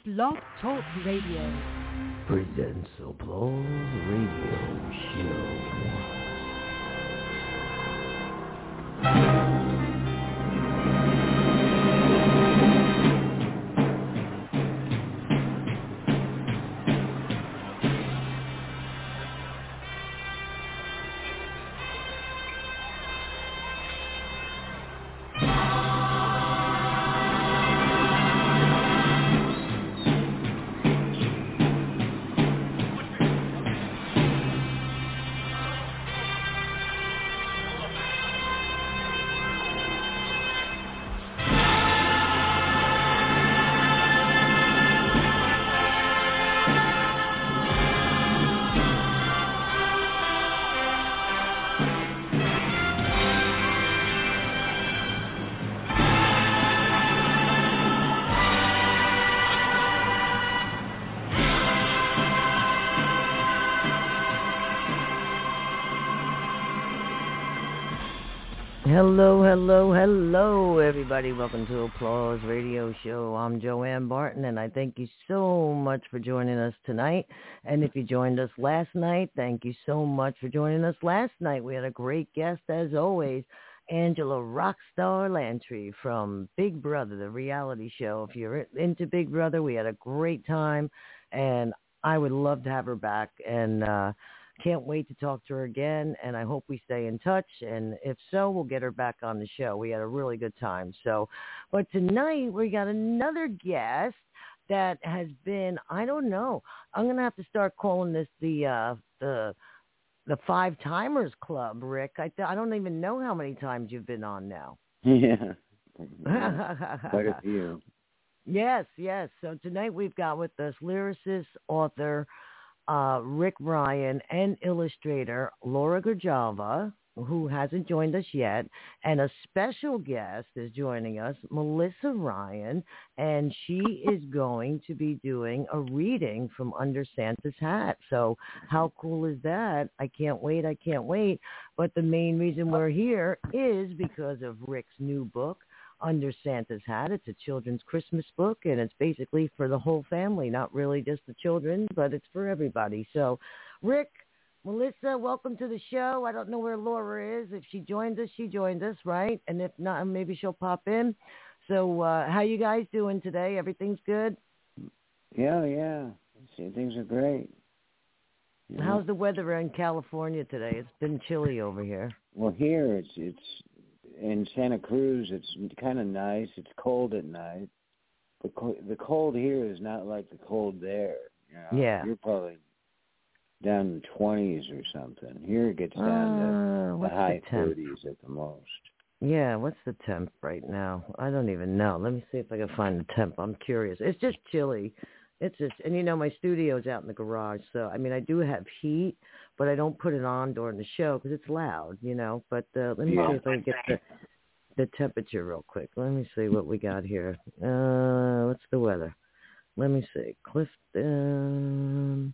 Blog Talk Radio presents Applause Radio Show. Hello, everybody. Welcome to Applause Radio Show. I'm Joanne Barton, and I thank you so much for joining us tonight. And if you joined us last night, thank you so much for joining us last night. We had a great guest, as always, Angela Rockstar Lantry from Big Brother, the reality show. If you're into Big Brother, we had a great time, and I would love to have her back, and can't wait to talk to her again, and I hope we stay in touch, and if so, we'll get her back on the show. We had a really good time. But tonight we got another guest that has been, I don't know, I'm going to have to start calling this the Five Timers Club, Rick. I don't even know how many times you've been on now. Yeah, quite a few. Yes. So tonight we've got with us lyricist, author, Rick Ryan, and illustrator Laura Gurjava, who hasn't joined us yet, and a special guest is joining us, Melissa Ryan, and she is going to be doing a reading from Under Santa's Hat. So how cool is that? I can't wait. But the main reason we're here is because of Rick's new book, Under Santa's Hat. It's a children's Christmas book, and it's basically for the whole family, not really just the children, but it's for everybody. So, Rick, Melissa, welcome to the show. I don't know where Laura is. If she joined us, she joined us, right? And if not, maybe she'll pop in. So, how you guys doing today? Everything's good? Yeah. See, things are great. Yeah. How's the weather in California today? It's been chilly over here. Well, here it's in Santa Cruz, it's kind of nice. It's cold at night. The cold here is not like the cold there. You know? Yeah. You're probably down in the 20s or something. Here it gets down to the high 30s at the most. Yeah, what's the temp right now? I don't even know. Let me see if I can find the temp. I'm curious. It's just chilly. And my studio's out in the garage, so, I do have heat, but I don't put it on during the show because it's loud, But let me see if I can get the temperature real quick. Let me see what we got here. What's the weather? Let me see. Clifton,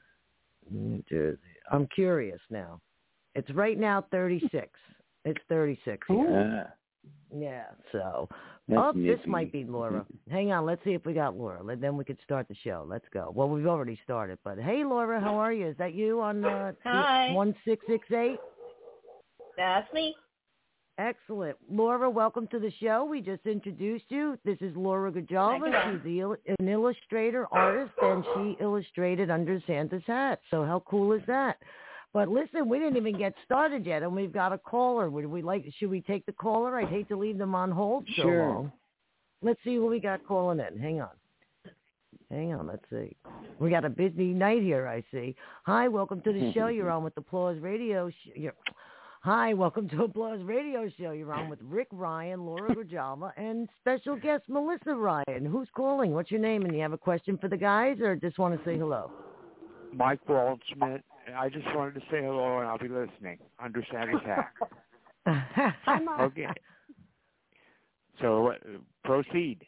New Jersey. I'm curious now. It's right now 36. It's 36 here. Yeah, so... this might be Laura. Hang on, let's see if we got Laura. Then we could start the show. Let's go. Well, we've already started, but hey, Laura, how are you? Is that you on Hi. 1668? That's me. Excellent. Laura, welcome to the show. We just introduced you. This is Laura Gurjava. She's an illustrator, artist, and she illustrated Under Santa's Hat. So how cool is that? But listen, we didn't even get started yet, and we've got a caller. Should we take the caller? I'd hate to leave them on hold so long. Let's see who we got calling in. Hang on, let's see. We got a busy night here, I see. Hi, welcome to the show. You're on with Applause Radio. Hi, welcome to Applause Radio Show. You're on with Rick Ryan, Laura Gurjava, and special guest Melissa Ryan. Who's calling? What's your name? And you have a question for the guys, or just want to say hello? Mike Waldschmidt. I just wanted to say hello, and I'll be listening. Under Santa's Hat. Hi, Mike. Okay. So, proceed.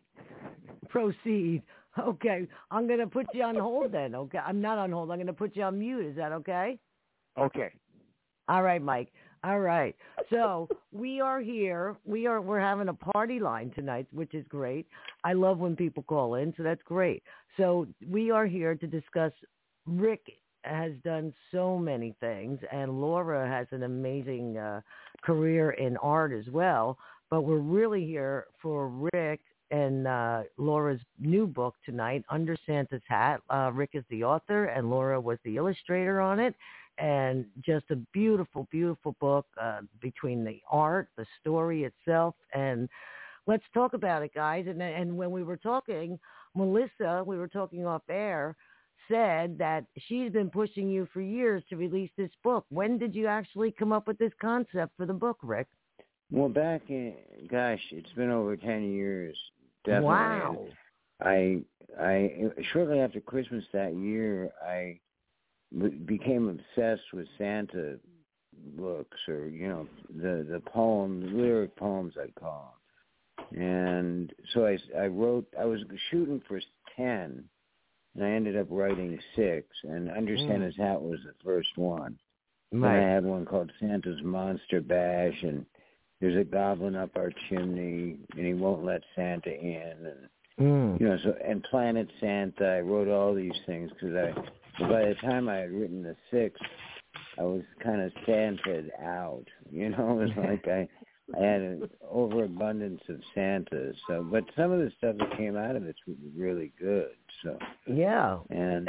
Okay. I'm going to put you on hold then, okay? I'm not on hold. I'm going to put you on mute. Is that okay? Okay. All right, Mike. All right. So we are here. We're having a party line tonight, which is great. I love when people call in, so that's great. So we are here to discuss. Rick has done so many things, and Laura has an amazing career in art as well. But we're really here for Rick and Laura's new book tonight, Under Santa's Hat. Rick is the author, and Laura was the illustrator on it. And just a beautiful, beautiful book between the art, the story itself, and let's talk about it, guys. And when we were talking, Melissa, we were talking off air, said that she's been pushing you for years to release this book. When did you actually come up with this concept for the book, Rick? Well, back in, gosh, it's been over 10 years, definitely. Wow. I shortly after Christmas that year, I became obsessed with Santa books, or the poems, lyric poems I'd call them. And so I wrote. I was shooting for 10, and I ended up writing 6. And Under Santa's Hat was the first one. Right. And I had one called Santa's Monster Bash, and there's a goblin up our chimney, and he won't let Santa in, and and Planet Santa. I wrote all these things because by the time I had written the 6, I was kind of Santa'd out. It was like I had an overabundance of Santas. So, but some of the stuff that came out of it's really good. So yeah, and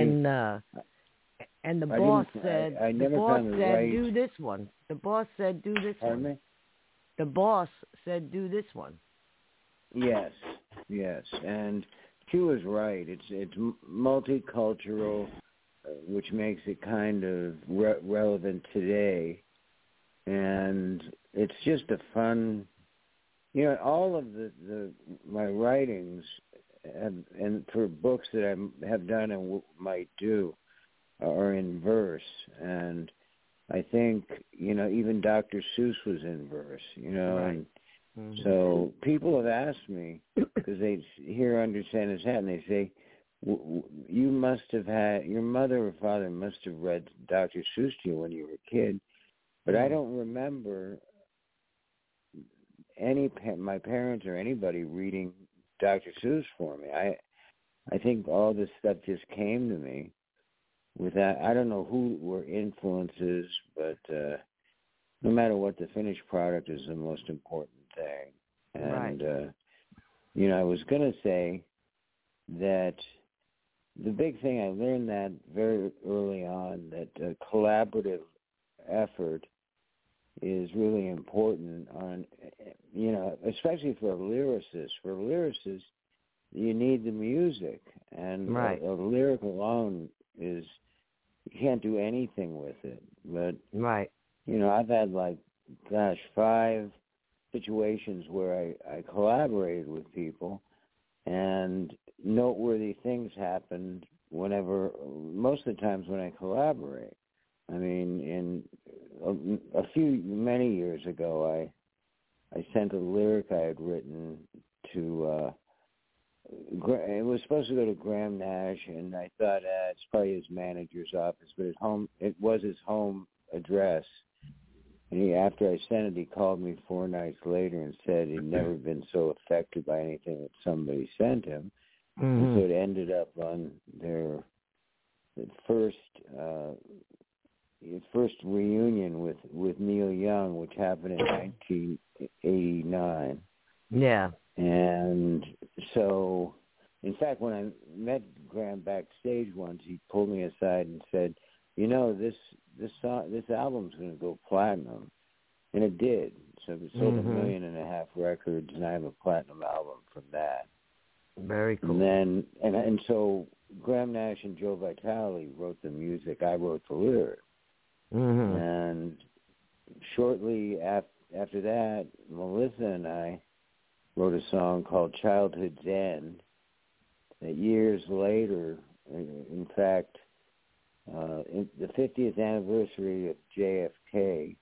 the boss said do this one. The boss said do this Pardon one. Me? The boss said do this one. Yes, and Q is right. It's multicultural, which makes it kind of relevant today, and it's just a fun. All of my writings and for books that I have done and might do are in verse, and I think even Dr. Seuss was in verse. Right. And so people have asked me, because they hear Under Santa's Hat, and they say, you must have had, your mother or father must have read Dr. Seuss to you when you were a kid, but I don't remember my parents or anybody reading Dr. Seuss for me. I think all this stuff just came to me with that. I don't know who were influences, but no matter what, the finished product is the most important thing. And, I was going to say that the big thing, I learned that very early on, that a collaborative effort is really important on, especially for a lyricist. For a lyricist, you need the music, and a lyric alone is, you can't do anything with it. But, I've had 5 situations where I collaborated with people, and noteworthy things happened most of the times when I collaborate. I mean, many years ago, I sent a lyric I had written to, it was supposed to go to Graham Nash, and I thought, it's probably his manager's office, but it was his home address. And after I sent it, he called me 4 nights later and said he'd never been so affected by anything that somebody sent him. And so it ended up on their first reunion with Neil Young, which happened in 1989. Yeah. And so, in fact, when I met Graham backstage once, he pulled me aside and said, this album's going to go platinum, and it did. So it sold 1.5 million records, and I have a platinum album from that. Very cool. And then, and so Graham Nash and Joe Vitale wrote the music. I wrote the lyrics. And shortly after that, Melissa and I wrote a song called Childhood's End. That years later, in fact, in the 50th anniversary of JFK,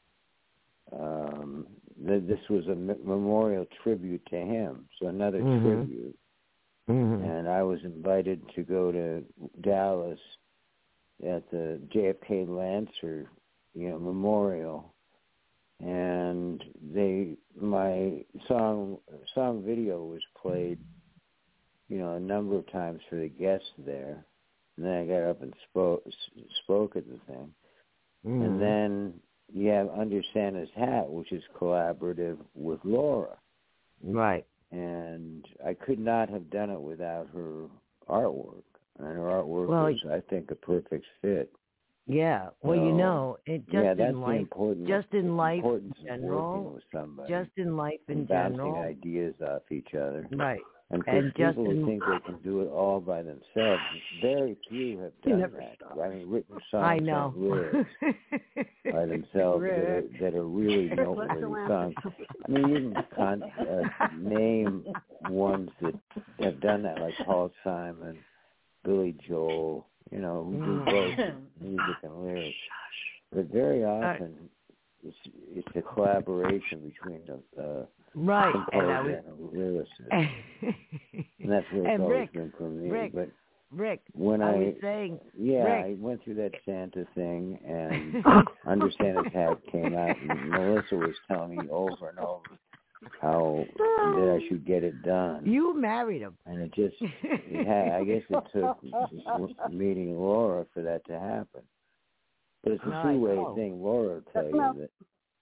this was a memorial tribute to him, so another tribute. And I was invited to go to Dallas at the JFK Lancer, memorial, and my song video was played, a number of times for the guests there, and then I got up and spoke at the thing, and then you have Under Santa's Hat, which is collaborative with Laura, right? And I could not have done it without her artwork, and her artwork was, I think, a perfect fit. Yeah, well, it just in life in general, bouncing ideas off each other, right? And people who think they can do it all by themselves, very few have done that. I mean, written songs and lyrics by themselves that are really noteworthy songs. I mean, you can name ones that have done that, like Paul Simon, Billy Joel, who do both music and lyrics. But very often, it's a collaboration between the composer and a lyricist. And that's what it's always been for me. Rick, when I was saying... I went through that Santa thing, and Under Santa's Hat came out, and Melissa was telling me over and over how that I should get it done. You married him. And it just, I guess it took meeting Laura for that to happen. But it's a two-way thing. Laura will tell you that,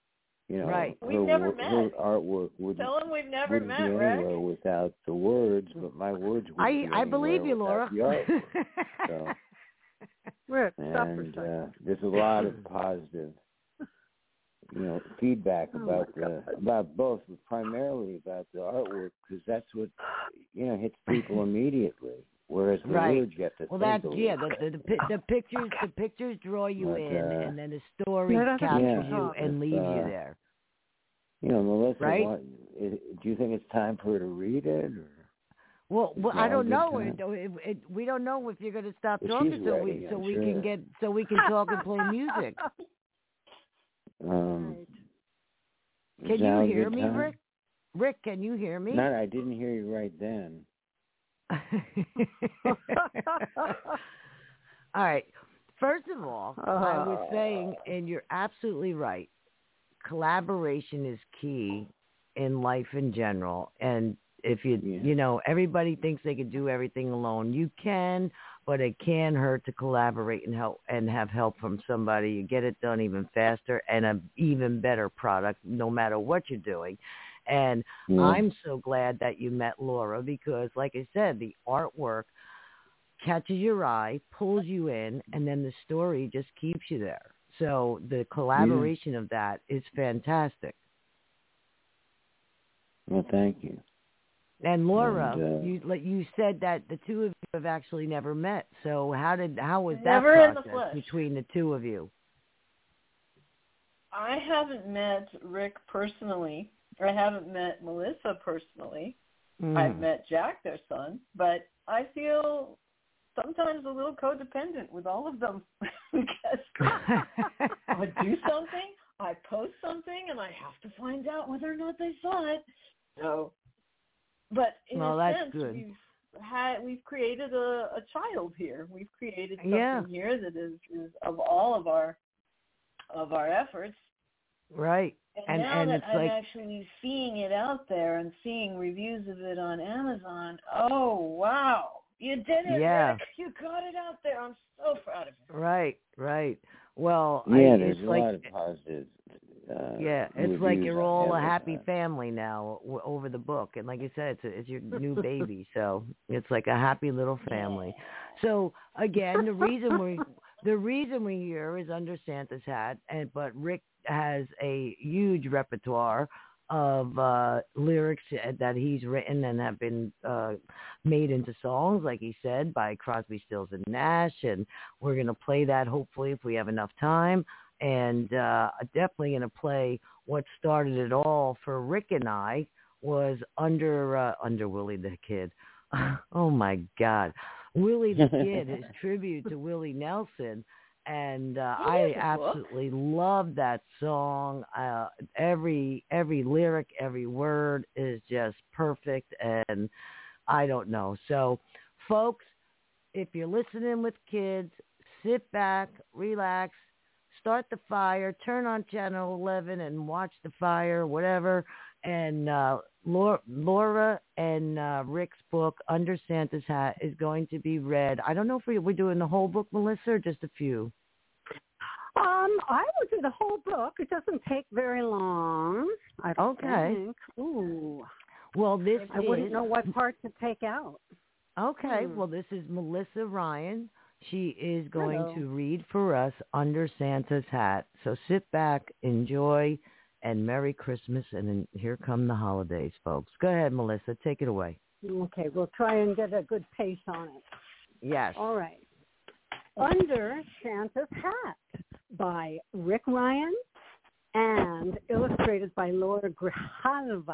her artwork wouldn't we've never met, be anywhere without the words, but my words wouldn't be I believe you, Laura. The artwork. So, Rick, stop and for a second. there's a lot of positive, feedback about both, but primarily about the artwork, because that's what hits people immediately. Whereas the words you have to think the pictures draw you in, and then the story captures you and leaves you there. Melissa, do you think it's time for her to read it? Or? Well, I don't know. We don't know if you're going to stop talking, so we can talk and play music. Can you hear me, Rick? Rick, can you hear me? No, I didn't hear you right then. All right. First of all, I was saying, and you're absolutely right, collaboration is key in life in general. And if everybody thinks they can do everything alone. You can, but it can hurt to collaborate and help and have help from somebody. You get it done even faster and an even better product, no matter what you're doing. And I'm so glad that you met Laura because, like I said, the artwork catches your eye, pulls you in, and then the story just keeps you there. So the collaboration of that is fantastic. Well, thank you. And Laura, you said that the two of you have actually never met. So how was that process between the two of you? I haven't met Rick personally. I haven't met Melissa personally. I've met Jack, their son, but I feel sometimes a little codependent with all of them because I would do something, I post something, and I have to find out whether or not they saw it. So, but in a sense, good. We've created a child here. We've created something here that is of all of our efforts. Right. And now that I'm actually seeing it out there and seeing reviews of it on Amazon, oh, wow. You did it, Rick. You got it out there. I'm so proud of you. Right. Well, there's a lot of positive it's like you're all a happy family now over the book. And like I said, it's your new baby. So it's like a happy little family. So, again, the reason we're here is Under Santa's Hat, but Rick has a huge repertoire of lyrics that he's written and have been made into songs, like he said, by Crosby, Stills, and Nash. And we're going to play that, hopefully, if we have enough time. And definitely going to play what started it all for Rick and I was under Willie the Kid. Oh, my God. Willie the Kid, his tribute to Willie Nelson. And I absolutely love that song. Every lyric, every word is just perfect, and I don't know. So, folks, if you're listening with kids, sit back, relax, start the fire, turn on Channel 11 and watch the fire, whatever. And Laura and Rick's book, Under Santa's Hat, is going to be read. I don't know if we're doing the whole book, Melissa, or just a few. I would do the whole book. It doesn't take very long. I don't think. Ooh. Well, I wouldn't know what part to take out. Okay. Well, this is Melissa Ryan. She is going to read for us Under Santa's Hat. So sit back, enjoy, and Merry Christmas. And then here come the holidays, folks. Go ahead, Melissa. Take it away. Okay. We'll try and get a good pace on it. Yes. All right. Under Santa's Hat by Rick Ryan and illustrated by Laura Grijalva.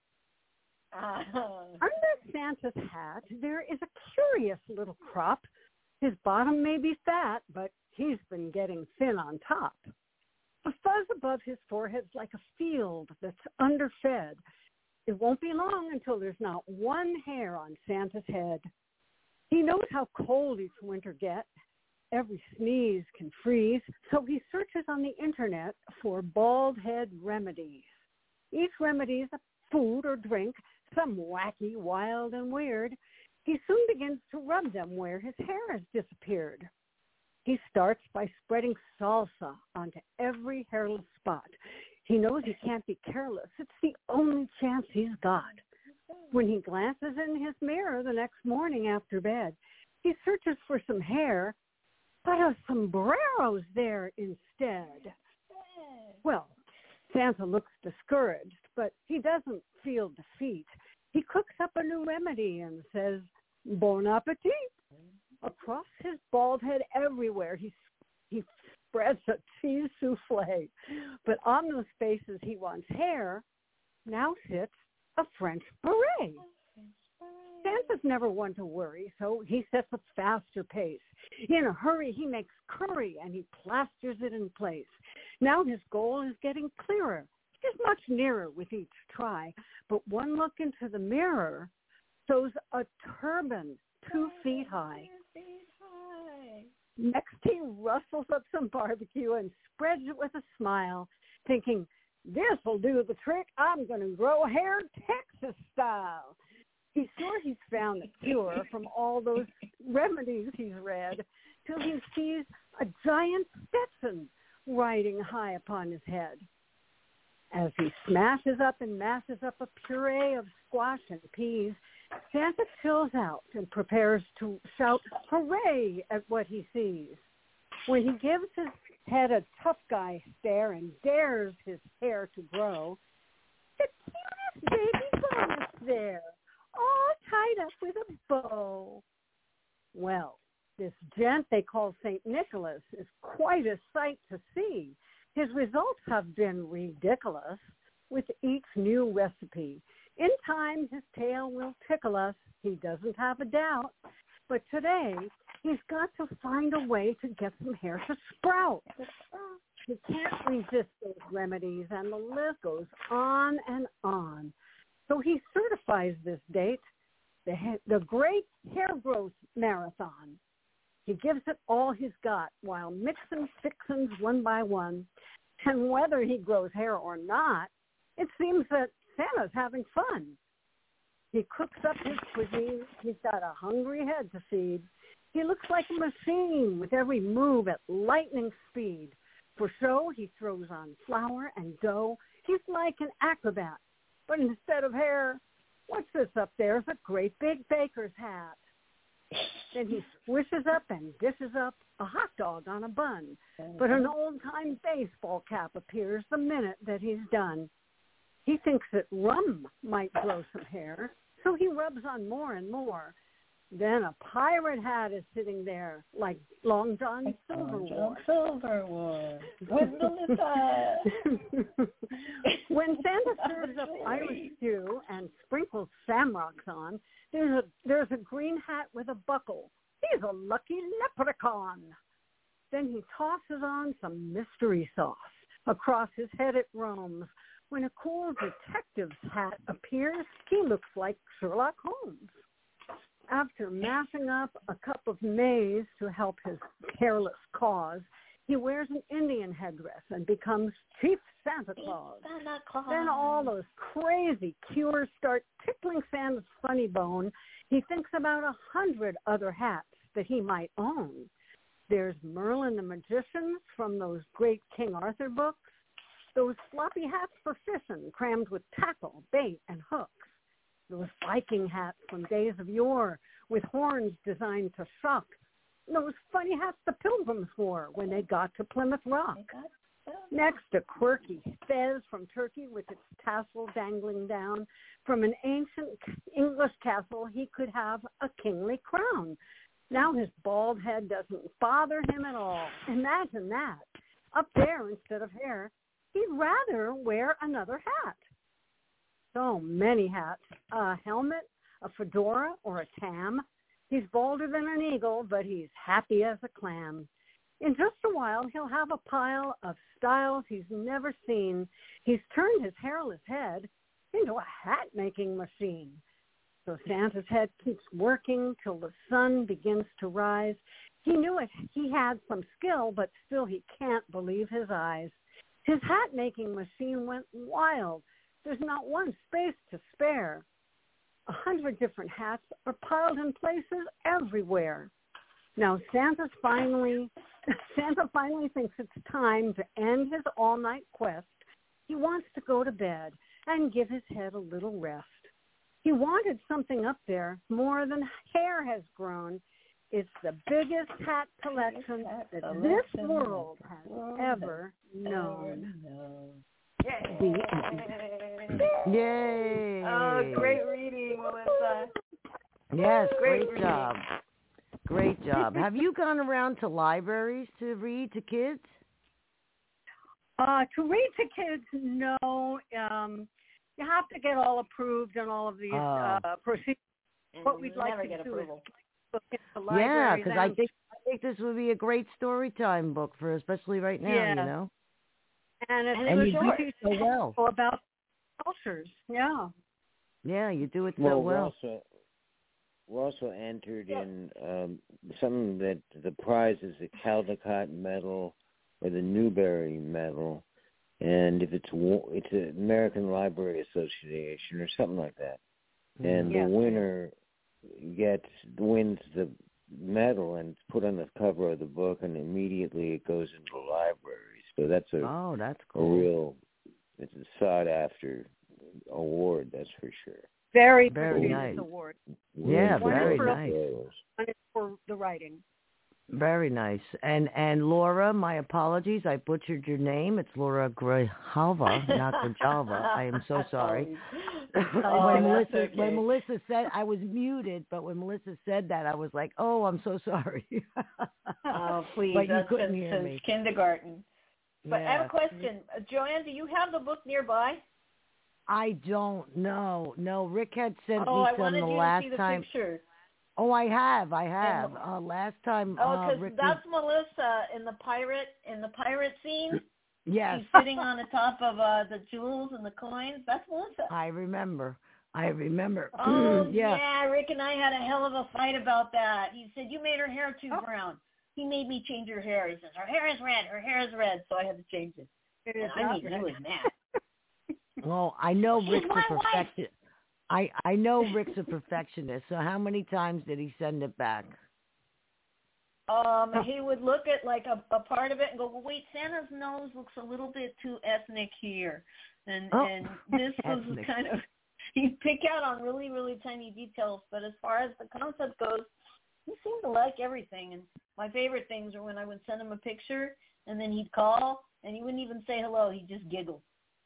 Under Santa's hat, there is a curious little crop. His bottom may be fat, but he's been getting thin on top. A fuzz above his forehead's like a field that's underfed. It won't be long until there's not one hair on Santa's head. He knows how cold each winter gets. Every sneeze can freeze, so he searches on the internet for bald head remedies. Each remedy is a food or drink, some wacky, wild, and weird. He soon begins to rub them where his hair has disappeared. He starts by spreading salsa onto every hairless spot. He knows he can't be careless. It's the only chance he's got. When he glances in his mirror the next morning after bed, he searches for some hair, but a sombrero's there instead. Well, Santa looks discouraged, but he doesn't feel defeat. He cooks up a new remedy and says, "Bon appetit." Across his bald head everywhere, he spreads a cheese souffle. But on those spaces he wants hair, now sits a French beret. Santa's never one to worry, so he sets a faster pace. In a hurry, he makes curry, and he plasters it in place. Now his goal is getting clearer. He's much nearer with each try, but one look into the mirror shows a turban 2 feet high. Next, he rustles up some barbecue and spreads it with a smile, thinking, "This'll do the trick. I'm going to grow hair Texas style." He's sure he's found the cure from all those remedies he's read, till he sees a giant Stetson riding high upon his head. As he smashes up and mashes up a puree of squash and peas, Santa chills out and prepares to shout hooray at what he sees. When he gives his head a tough guy stare and dares his hair to grow, the cutest baby bonus there, all tied up with a bow. Well, this gent they call St. Nicholas is quite a sight to see. His results have been ridiculous with each new recipe. In time, his tale will tickle us. He doesn't have a doubt. But today, he's got to find a way to get some hair to sprout. He can't resist those remedies, and the list goes on and on. So he certifies this date, the Great Hair Growth Marathon. He gives it all he's got while mixing fixins one by one. And whether he grows hair or not, it seems that Santa's having fun. He cooks up his cuisine. He's got a hungry head to feed. He looks like a machine with every move at lightning speed. For show, he throws on flour and dough. He's like an acrobat. But instead of hair, what's this up there? It's a great big baker's hat. Then he swishes up and dishes up a hot dog on a bun. But an old-time baseball cap appears the minute that he's done. He thinks that rum might grow some hair, so he rubs on more and more. Then a pirate hat is sitting there, like Long John Silver wore. With Melissa. When Santa serves up Irish stew and sprinkles shamrocks on, there's a green hat with a buckle. He's a lucky leprechaun. Then he tosses on some mystery sauce. Across his head it roams. When a cool detective's hat appears, he looks like Sherlock Holmes. After mashing up a cup of maize to help his careless cause, He wears an Indian headdress and becomes Chief Santa Claus. Santa Claus. Then all those crazy cures start tickling Santa's funny bone. He thinks about 100 other hats that he might own. There's Merlin the Magician from those great King Arthur books. Those floppy hats for fishing, crammed with tackle, bait, and hooks. Those Viking hats from days of yore, with horns designed to shock. Those funny hats the Pilgrims wore when they got to Plymouth Rock. Next, a quirky fez from Turkey with its tassel dangling down. From an ancient English castle, he could have a kingly crown. Now his bald head doesn't bother him at all. Imagine that. Up there, instead of hair, he'd rather wear another hat. So many hats. A helmet, a fedora, or a tam. He's bolder than an eagle, but he's happy as a clam. In just a while, he'll have a pile of styles he's never seen. He's turned his hairless head into a hat-making machine. So Santa's head keeps working till the sun begins to rise. He knew it. He had some skill, but still he can't believe his eyes. His hat-making machine went wild. There's not one space to spare. 100 different hats are piled in places everywhere. Now Santa finally thinks it's time to end his all-night quest. He wants to go to bed and give his head a little rest. He wanted something up there more than hair has grown. It's the biggest hat collection that this world has ever known. Yay! Oh, great reading, Melissa. Yes, great job. Great job. Have you gone around to libraries to read to kids? To read to kids, no. You have to get all approved and all of these procedures. What we'd like to do is look at the library. Yeah, because I think this would be a great story time book for, especially right now. Yeah. You know. And you do it so well. About cultures, yeah. Yeah, you do it so well. We're also entered in something that the prize is the Caldecott Medal or the Newbery Medal, and if it's an American Library Association or something like that, and the winner wins the medal and it's put on the cover of the book, and immediately it goes into the library. So that's that's cool. It's a sought after award, that's for sure. Very nice award. Yeah, very nice. One is for the writing. Very nice. And Laura, my apologies, I butchered your name. It's Laura Grijalva, not Grijalva. I am so sorry. When Melissa said, I was muted, but when Melissa said that, I was like, oh, I'm so sorry. Oh, please. But that's you couldn't been hear since me. kindergarten. But I have a question. Joanne, do you have the book nearby? I don't know. No, Rick had sent me I some wanted the you last to see the time. Picture. Oh, I have. Last time. Because Rick that's Melissa in the pirate scene. Yes. She's sitting on the top of the jewels and the coins. That's Melissa. I remember. Oh, yeah. Rick and I had a hell of a fight about that. He said, you made her hair too brown. He made me change her hair. He says, her hair is red. So I had to change it. He was mad. Well, I know Rick's a perfectionist. I know Rick's a perfectionist. So how many times did he send it back? He would look at like a part of it and go, well, wait, Santa's nose looks a little bit too ethnic here. And this was kind of, he'd pick out on really, really tiny details. But as far as the concept goes, he seemed to like everything. And my favorite things are when I would send him a picture and then he'd call and he wouldn't even say hello. He'd just giggle.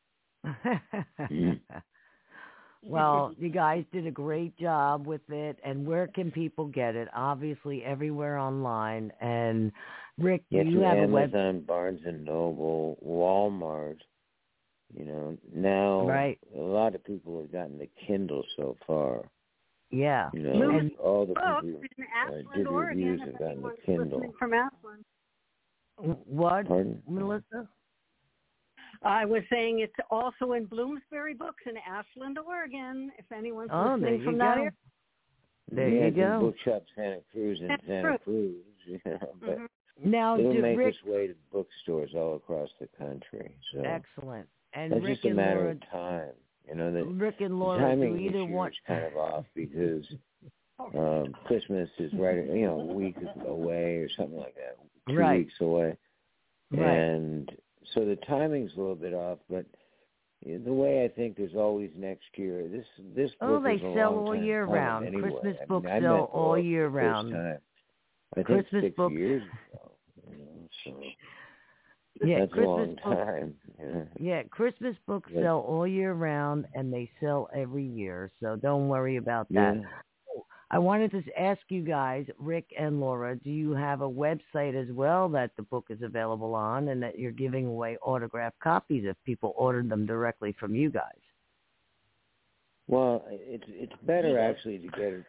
Well, you guys did a great job with it. And where can people get it? Obviously, everywhere online. And Rick, you have Amazon, a website. Barnes and Noble, Walmart. You know, now a lot of people have gotten the Kindle so far. Yeah. You know, and all the people who did reviews have gotten the Kindle. From Ashland. What, Pardon? Melissa? I was saying it's also in Bloomsbury Books in Ashland, Oregon, if anyone's listening from that area. There you go. Bookshop Santa Cruz and Santa Cruz. You know, but Now, it'll make Rick, its way to bookstores all across the country. So excellent. And that's Rick just a and matter Laura, of time. You know, the Rick and Laura, timing do either this year one is kind of off because Christmas is right, a week away or something like that, 2 Right. weeks away. Right. And so the timing's a little bit off, but the way I think there's always next year, this book they is a sell long all time year coming round. anyway. Christmas I mean, books I sell met all Laura year for the first round. time, I think Christmas 6 books. years ago. So Yeah, that's Christmas a long books. time. Yeah, Christmas books But, sell all year round, and they sell every year, so don't worry about that. yeah. I wanted to ask you guys, Rick and Laura, do you have a website as well that the book is available on and that you're giving away autographed copies if people ordered them directly from you guys? Well, it's better actually to get it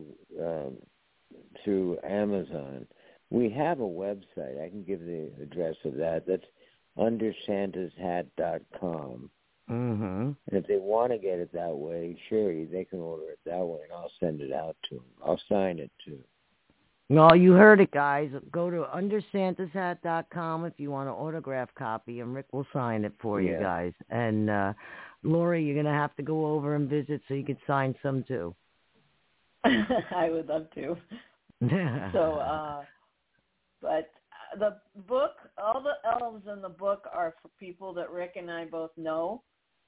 through Amazon. We have a website. I can give the address of that. That's undersantashat.com. Mm-hmm. And if they want to get it that way, sure, they can order it that way, and I'll send it out to them. I'll sign it too. Well, you heard it, guys. Go to undersantashat.com if you want an autograph copy, and Rick will sign it for you guys. And Laura, you're going to have to go over and visit so you can sign some too. I would love to. So, but the book, all the elves in the book are for people that Rick and I both know.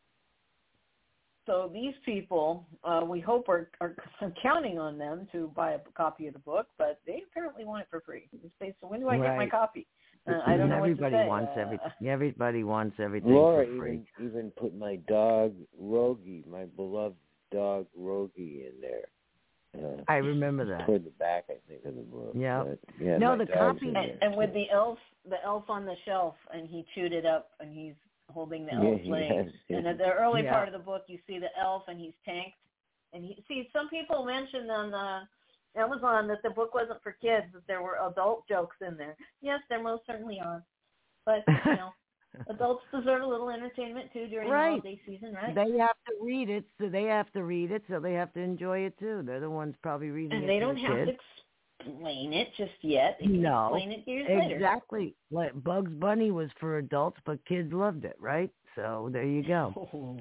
So these people, we hope are counting on them to buy a copy of the book, but they apparently want it for free. They say, so when do I get my copy? I don't know Everybody what to say. wants everything. Everybody wants everything Laura for free. even put my dog, Rogie, my beloved dog, Rogie, in there. I remember that. Toward the back, I think, of the book. Yeah. But, yeah, No, my the dog's copy- in there. And with the elf on the shelf, and he chewed it up, and he's holding the elf's leg. And at the early part of the book, you see the elf, and he's tanked. And some people mentioned on Amazon that the book wasn't for kids, that there were adult jokes in there. Yes, there most certainly are. But, adults deserve a little entertainment, too, during the holiday season, right? They have to read it, so they have to enjoy it, too. They're the ones probably reading it. And they don't the have kids. to explain it just yet. They can explain it years later. Exactly. Like Bugs Bunny was for adults, but kids loved it, right? So there you go.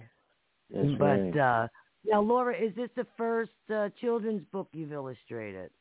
Right. Now, Laura, is this the first children's book you've illustrated?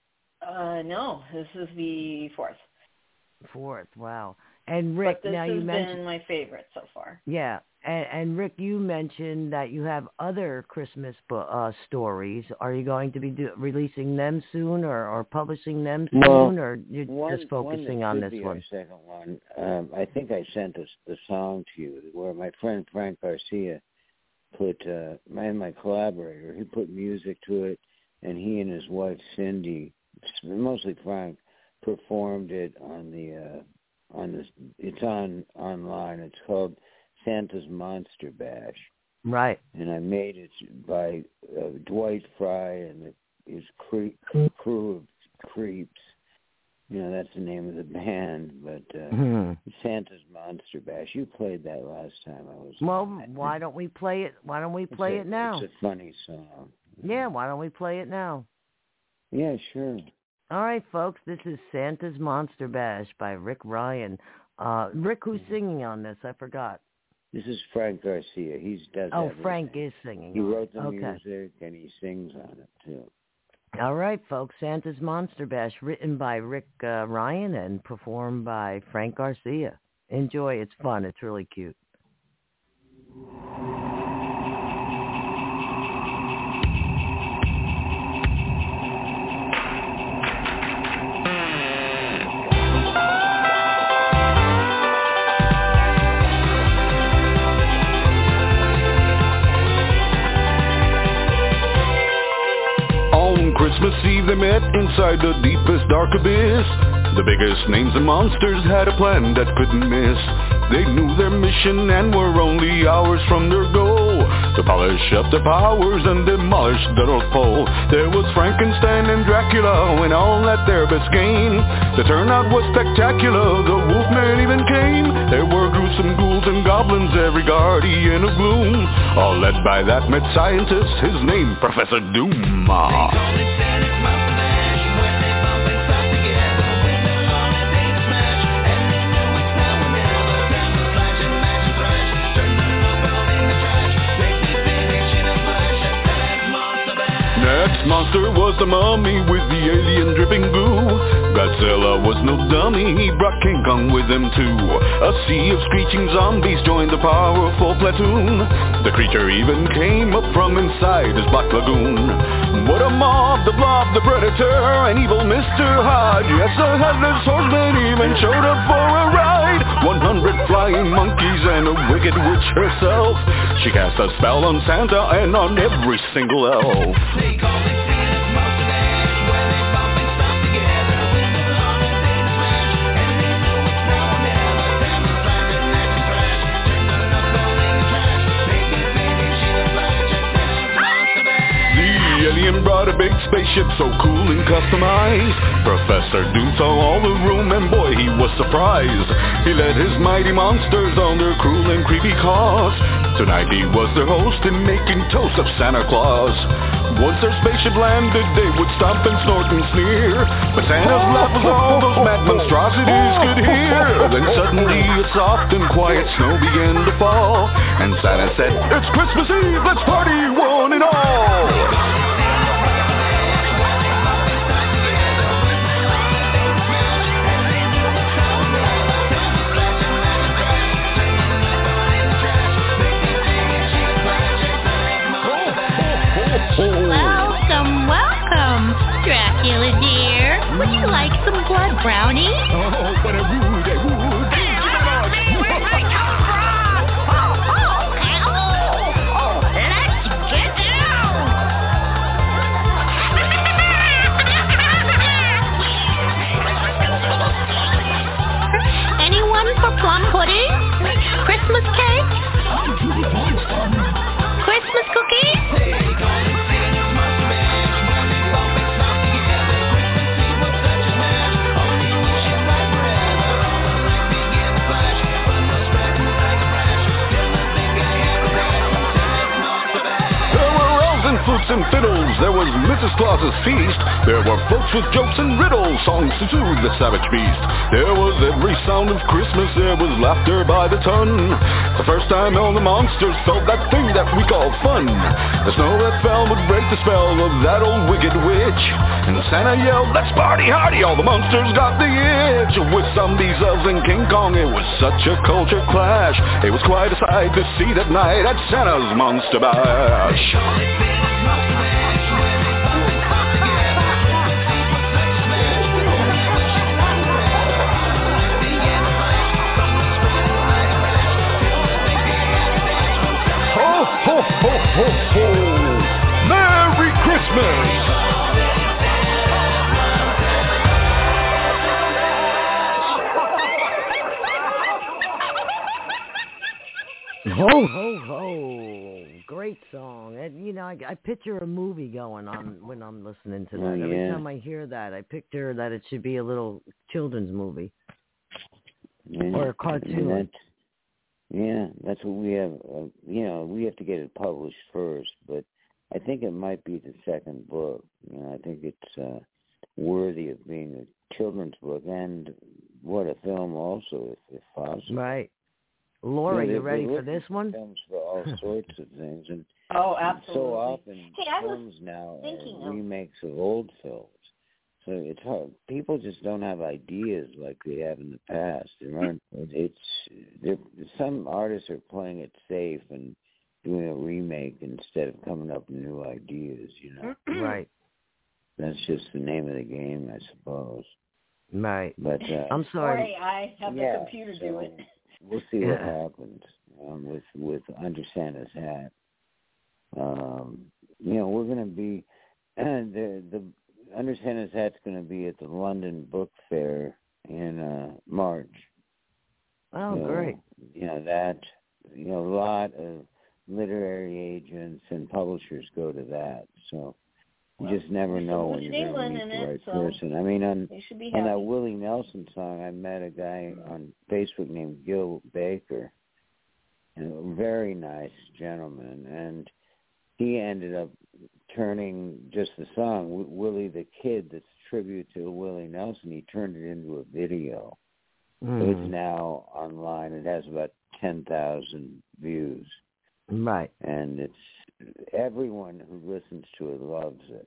No, this is the fourth. Fourth, wow. And Rick, but this now you mentioned been my favorite so far. Yeah, and Rick, you mentioned that you have other Christmas stories. Are you going to be releasing them soon, or publishing them soon, or you're just focusing on this one? Our second one. I think I sent the song to you, where my friend Frank Garcia put my collaborator. He put music to it, and he and his wife Cindy, mostly Frank, performed it on the. It's online. It's called Santa's Monster Bash. Right. And I made it by Dwight Fry and his crew of creeps. That's the name of the band. But Santa's Monster Bash. You played that last time. Why don't we play it? Why don't we play it now? It's a funny song. Yeah. Why don't we play it now? Yeah, sure. All right, folks, this is Santa's Monster Bash by Rick Ryan. Rick, who's singing on this? I forgot. This is Frank Garcia. Frank is singing. He wrote the music, and he sings on it, too. All right, folks, Santa's Monster Bash, written by Rick Ryan and performed by Frank Garcia. Enjoy. It's fun. It's really cute. Christmas Eve they met inside the deepest dark abyss. The biggest names and monsters had a plan that couldn't miss. They knew their mission and were only hours from their goal, to polish up their powers and demolish the North Pole. There was Frankenstein and Dracula and all at their best game. The turnout was spectacular, the Wolfman even came. There were gruesome ghouls and goblins, every guardian of gloom, all led by that mad scientist, his name Professor Doom. Santa's Monster Bash, when they bump and stop together. When they're on a date monster was the mummy with the alien dripping goo. Godzilla was no dummy, he brought King Kong with him too. A sea of screeching zombies joined the powerful platoon. The creature even came up from inside his black lagoon. What a mob, the Blob, the Predator, and evil Mr. Hyde. Yes, the headless horseman even showed up for a ride. 100 flying monkeys and a wicked witch herself. She cast a spell on Santa and on every single elf. Alien brought a big spaceship so cool and customized. Professor Doom saw all the room and boy he was surprised. He led his mighty monsters on their cruel and creepy cause. Tonight he was their host in making toast of Santa Claus. Once their spaceship landed they would stomp and snort and sneer, but Santa's laugh was all those mad monstrosities could hear. Then suddenly a soft and quiet snow began to fall, and Santa said, "It's Christmas Eve, let's party one and all." Welcome, welcome, Dracula dear. Would you like some blood brownie? Oh, but I would. Where'd I come from? Let's get down. Anyone for plum pudding? Christmas cake? Christmas cookies? Flutes and fiddles, there was Mrs. Claus's feast. There were folks with jokes and riddles, songs to soothe the savage beast. There was every sound of Christmas, there was laughter by the ton. The first time all the monsters felt that thing that we call fun. The snow that fell would break the spell of that old wicked witch. And Santa yelled, "Let's party hardy!" All the monsters got the itch. With zombies, elves, and King Kong, it was such a culture clash. It was quite a sight to see that night at Santa's Monster Bash. Ho, ho, ho, ho! Merry Christmas! Ho, ho, ho. Great song. And, you know, I picture a movie going on when I'm listening to that. Oh, yeah. Every time I hear that, I picture that it should be a little children's movie. Yeah. Or a cartoon. That's what we have. We have to get it published first, but I think it might be the second book. I think it's worthy of being a children's book, and what a film also, if possible. Right. Laura, you ready for this one? Films for all sorts of things, and absolutely. so often films now are remakes of old films. So it's hard. People just don't have ideas like they have in the past. Some artists are playing it safe and doing a remake instead of coming up with new ideas. Right. That's just the name of the game, I suppose. Right. But I'm sorry. I have the computer do it. We'll see what happens with Under Santa's Hat. We're going to be the Under Santa's Hat's going to be at the London Book Fair in March. Oh, great! A lot of literary agents and publishers go to that. So you just never know when you're going to meet the right person. I mean, on that Willie Nelson song, I met a guy on Facebook named Gil Baker, a very nice gentleman, and he ended up turning just the song, Willie the Kid, that's a tribute to Willie Nelson, he turned it into a video. So it's now online. It has about 10,000 views. Right. And it's everyone who listens to it loves it.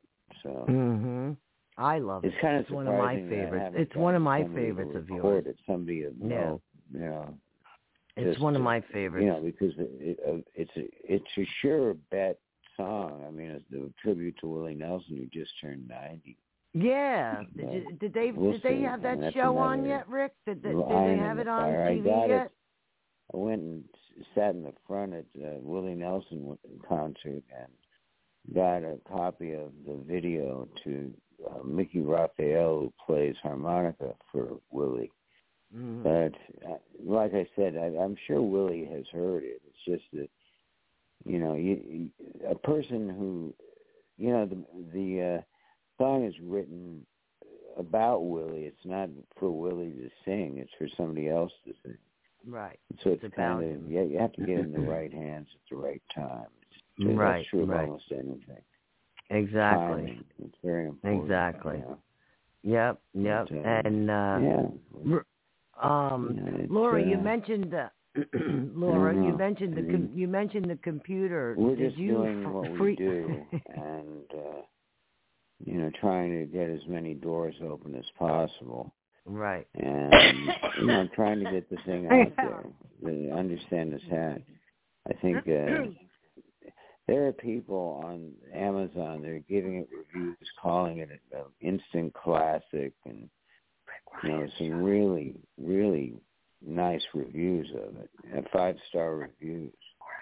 So I love it's it. kind of It's one of my favorites. It's one of my favorites of yours. Somebody of note, you know. It's one of my favorites. You know, because it's a sure bet song. I mean, it's a tribute to Willie Nelson, who just turned 90. Yeah. Did they have that show on yet, Rick? Did they have it on TV yet? I went and sat in the front at Willie Nelson concert and got a copy of the video to Mickey Raphael, who plays harmonica for Willie. But like I said, I'm sure Willie has heard it. It's just that, you know, a person who, you know, the song is written about Willie. It's not for Willie to sing. It's for somebody else to sing. Right. So it's kind of, you have to get in the right hands at the right time. That's true of almost anything. Exactly. Timing. It's very important. Exactly. You know? Yep. But, and Laura, you mentioned Laura, you mentioned the computer. We're just doing what we do, and you know, trying to get as many doors open as possible. Right. And you know, trying to get the thing out there. They understand this hat. I think there are people on Amazon. They're giving it reviews, calling it an instant classic, and you know, some really, really nice reviews of it, and 5-star reviews.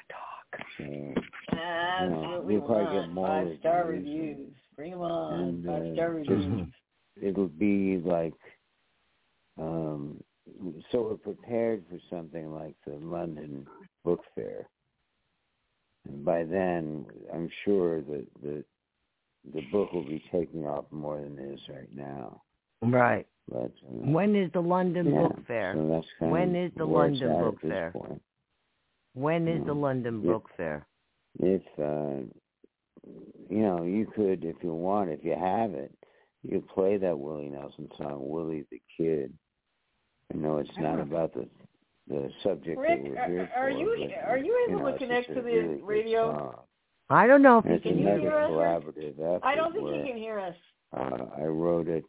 So, we'll probably get more 5-star reviews. Bring them on. And, 5-star reviews. It'll be like, so we're prepared for something like the London Book Fair. And by then, I'm sure that the book will be taking off more than it is right now. Right. But, when is the London Book Fair? So that's kind when of is the London Book Fair? Point. When is the London Book Fair? It's, you know, you could, if you want, if you have it, you could play that Willie Nelson song, Willie the Kid. I know it's not about the subject Rick, that we're here for. Are you able to connect to the really radio? I don't know if it's you can hear us. Collaborative effort. I don't think you can hear us. I wrote it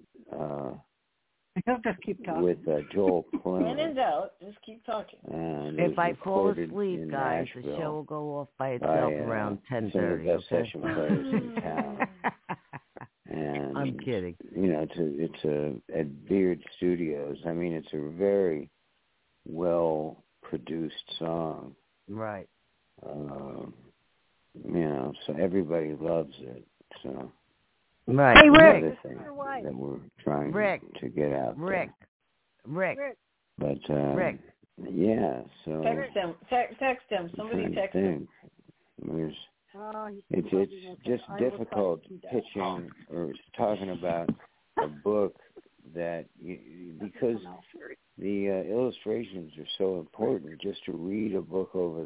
He'll just keep talking. with Joel Plymouth. When in doubt, just keep talking. And if I fall asleep, guys, Nashville the show will go off by itself around 10:30. Some of the best session players in town. And, I'm kidding. You know, it's at Beard Studios. I mean, it's a very well-produced song. Right. You know, so everybody loves it. So. Right. Hey, Rick. That we're trying to get out Rick. But, Rick. Yeah, so. Text him. Somebody text him. It's just difficult pitching or talking about a book that, because the illustrations are so important. Just to read a book over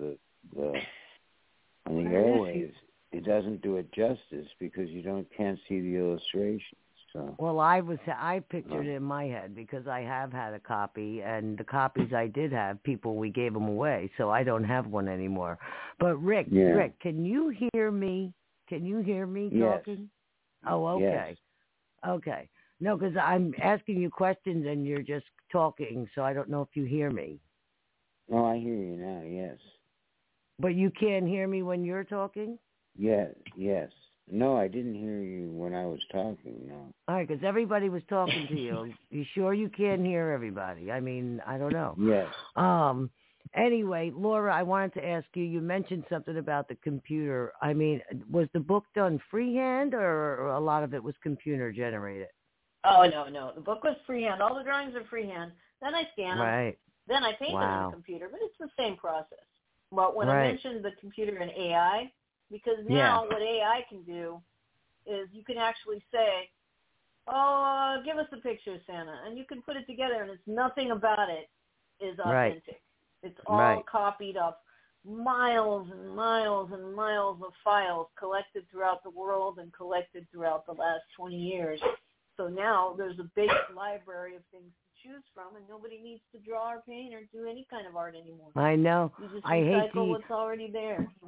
on the airwaves, it doesn't do it justice because you can't see the illustrations. So. Well, I pictured it in my head because I have had a copy, and the copies I did have, we gave them away, so I don't have one anymore. But Rick, can you hear me? Can you hear me talking? Oh, okay. Yes. Okay. No, because I'm asking you questions and you're just talking, so I don't know if you hear me. Oh, I hear you now, yes. But you can't hear me when you're talking? Yes. No, I didn't hear you when I was talking, no. All right, because everybody was talking to you. You sure you can't hear everybody? I mean, I don't know. Yes. Anyway, Laura, I wanted to ask you, you mentioned something about the computer. I mean, was the book done freehand or a lot of it was computer generated? Oh, no. The book was freehand. All the drawings are freehand. Then I scan them. Right. Then I paint them on the computer, but it's the same process. But when I mentioned the computer and AI, because now what AI can do is you can actually say, give us a picture of Santa, and you can put it together, and it's nothing about it is authentic. Right. It's all copied off miles and miles and miles of files collected throughout the world and collected throughout the last 20 years. So now there's a big library of things to choose from, and nobody needs to draw or paint or do any kind of art anymore. I know. You just I hate recycle what's already there.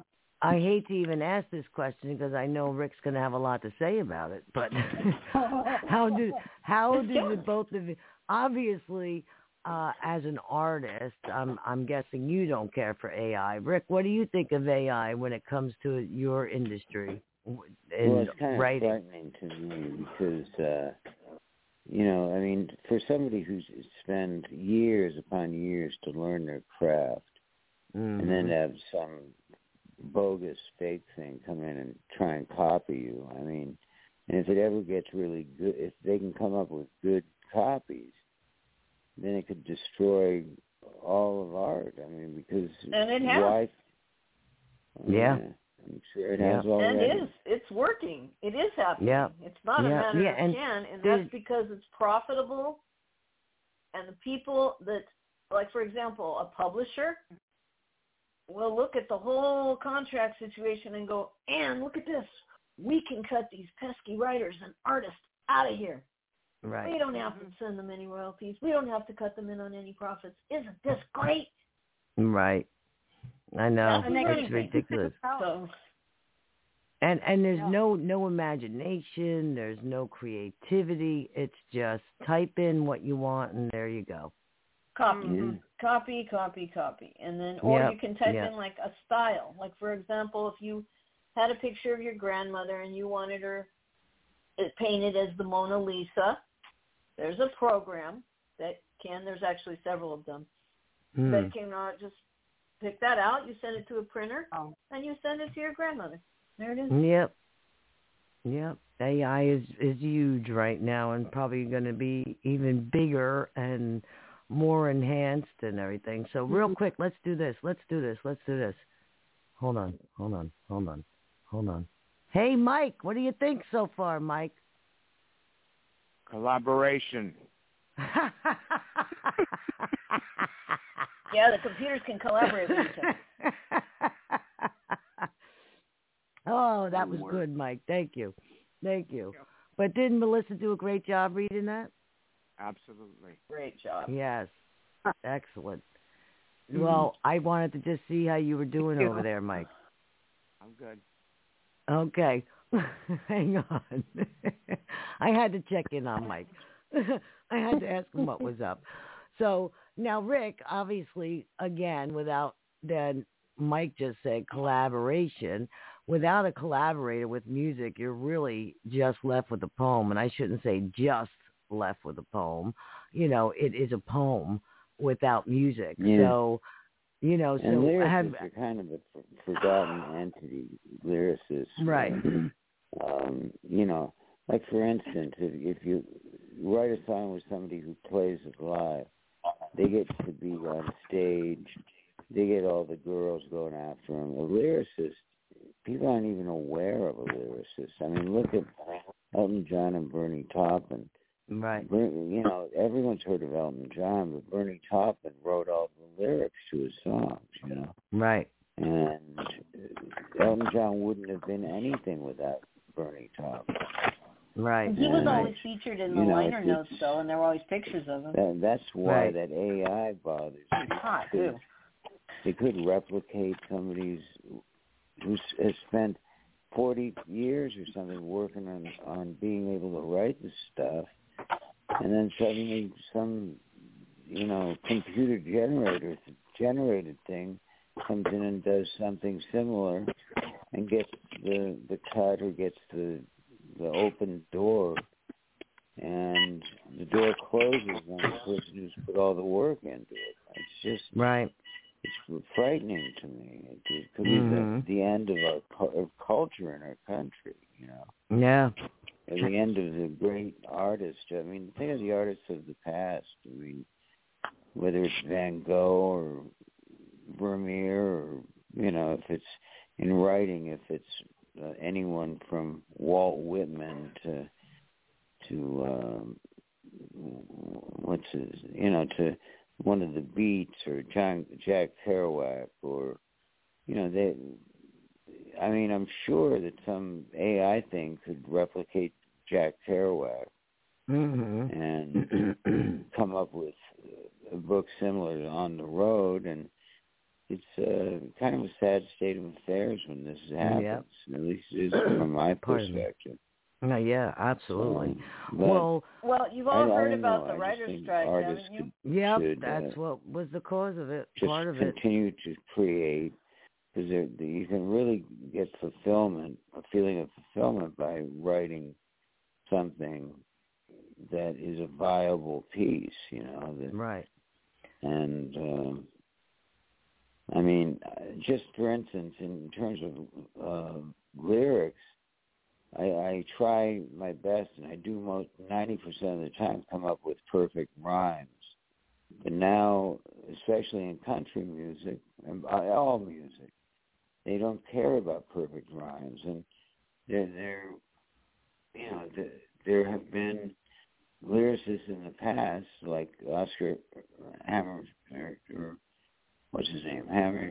I hate to even ask this question because I know Rick's going to have a lot to say about it. But how do the both of you? Obviously, as an artist, I'm guessing you don't care for AI. Rick, what do you think of AI when it comes to your industry? Well, it's kind of frightening to me because, I mean, for somebody who's spent years upon years to learn their craft, and then have some bogus fake thing come in and try and copy you. I mean, and if it ever gets really good, if they can come up with good copies, then it could destroy all of art. I mean, because and it has. Yeah. I'm sure it has already. And it's working. It is happening. Yeah. It's not a matter of can, and that's because it's profitable. And the people that, like, for example, a publisher will look at the whole contract situation and go, and look at this. We can cut these pesky writers and artists out of here. Right. We don't have to send them any royalties. We don't have to cut them in on any profits. Isn't this great? Right. I know. It's ridiculous. So, and there's no imagination. There's no creativity. It's just type in what you want and there you go. Copy. And then, or you can type in like a style. Like, for example, if you had a picture of your grandmother and you wanted her painted as the Mona Lisa, there's a program that there's actually several of them, that can just pick that out. You send it to a printer, and you send it to your grandmother. There it is. Yep. AI is huge right now and probably going to be even bigger and more enhanced and everything. So real quick, let's do this. Hold on. Hey, Mike, what do you think so far, Mike? Collaboration. Yeah, the computers can collaborate with each other. Oh, that was good, Mike. Thank you. But didn't Melissa do a great job reading that? Absolutely. Great job. Yes. Excellent. Well, I wanted to just see how you were doing over there, Mike. I'm good. Okay. Hang on. I had to check in on Mike. I had to ask him what was up. So now, Rick, obviously, again, without then Mike just said collaboration. Without a collaborator with music, you're really just left with a poem. And I shouldn't say just left with a poem. It is a poem without music. Yeah. So, and lyricists are kind of a forgotten entity, lyricists. Right. Like, for instance, if you write a song with somebody who plays it live, they get to be on stage. They get all the girls going after them. A lyricist, people aren't even aware of a lyricist. I mean, look at Elton John and Bernie Taupin. Right. Everyone's heard of Elton John, but Bernie Taupin wrote all the lyrics to his songs, Right. And Elton John wouldn't have been anything without Bernie Taupin. Right. And he was always featured in the liner notes, though, and there were always pictures of him. That's why that AI bothers me. It's hot, too. They could replicate somebody's who has spent 40 years or something working on being able to write this stuff, and then suddenly some, computer generated thing comes in and does something similar and gets the cut or gets the open door, and the door closes on the person who's put all the work into it. It's just right. It's frightening to me. It could be the end of our culture in our country, Yeah. At the end of the great artists. I mean, think of the artists of the past. I mean, whether it's Van Gogh or Vermeer or, if it's in writing, if it's anyone from Walt Whitman to to one of the Beats or Jack Kerouac or, I'm sure that some AI thing could replicate Jack Kerouac and come up with a book similar to On the Road, and it's kind of a sad state of affairs when this happens. Yep. At least it is from my perspective. No, yeah, absolutely. So, well, you've all heard about the I writer's strike, haven't you? Yep, that's what was the cause of it. Just part of it. Continue to create, because you can really get fulfillment, a feeling of fulfillment by writing something that is a viable piece, Right. And I mean, just for instance, in terms of lyrics, I try my best, and I do 90% of the time come up with perfect rhymes. But now, especially in country music and all music, they don't care about perfect rhymes, and there have been lyricists in the past, like Oscar Hammer, or what's his name, Hammer.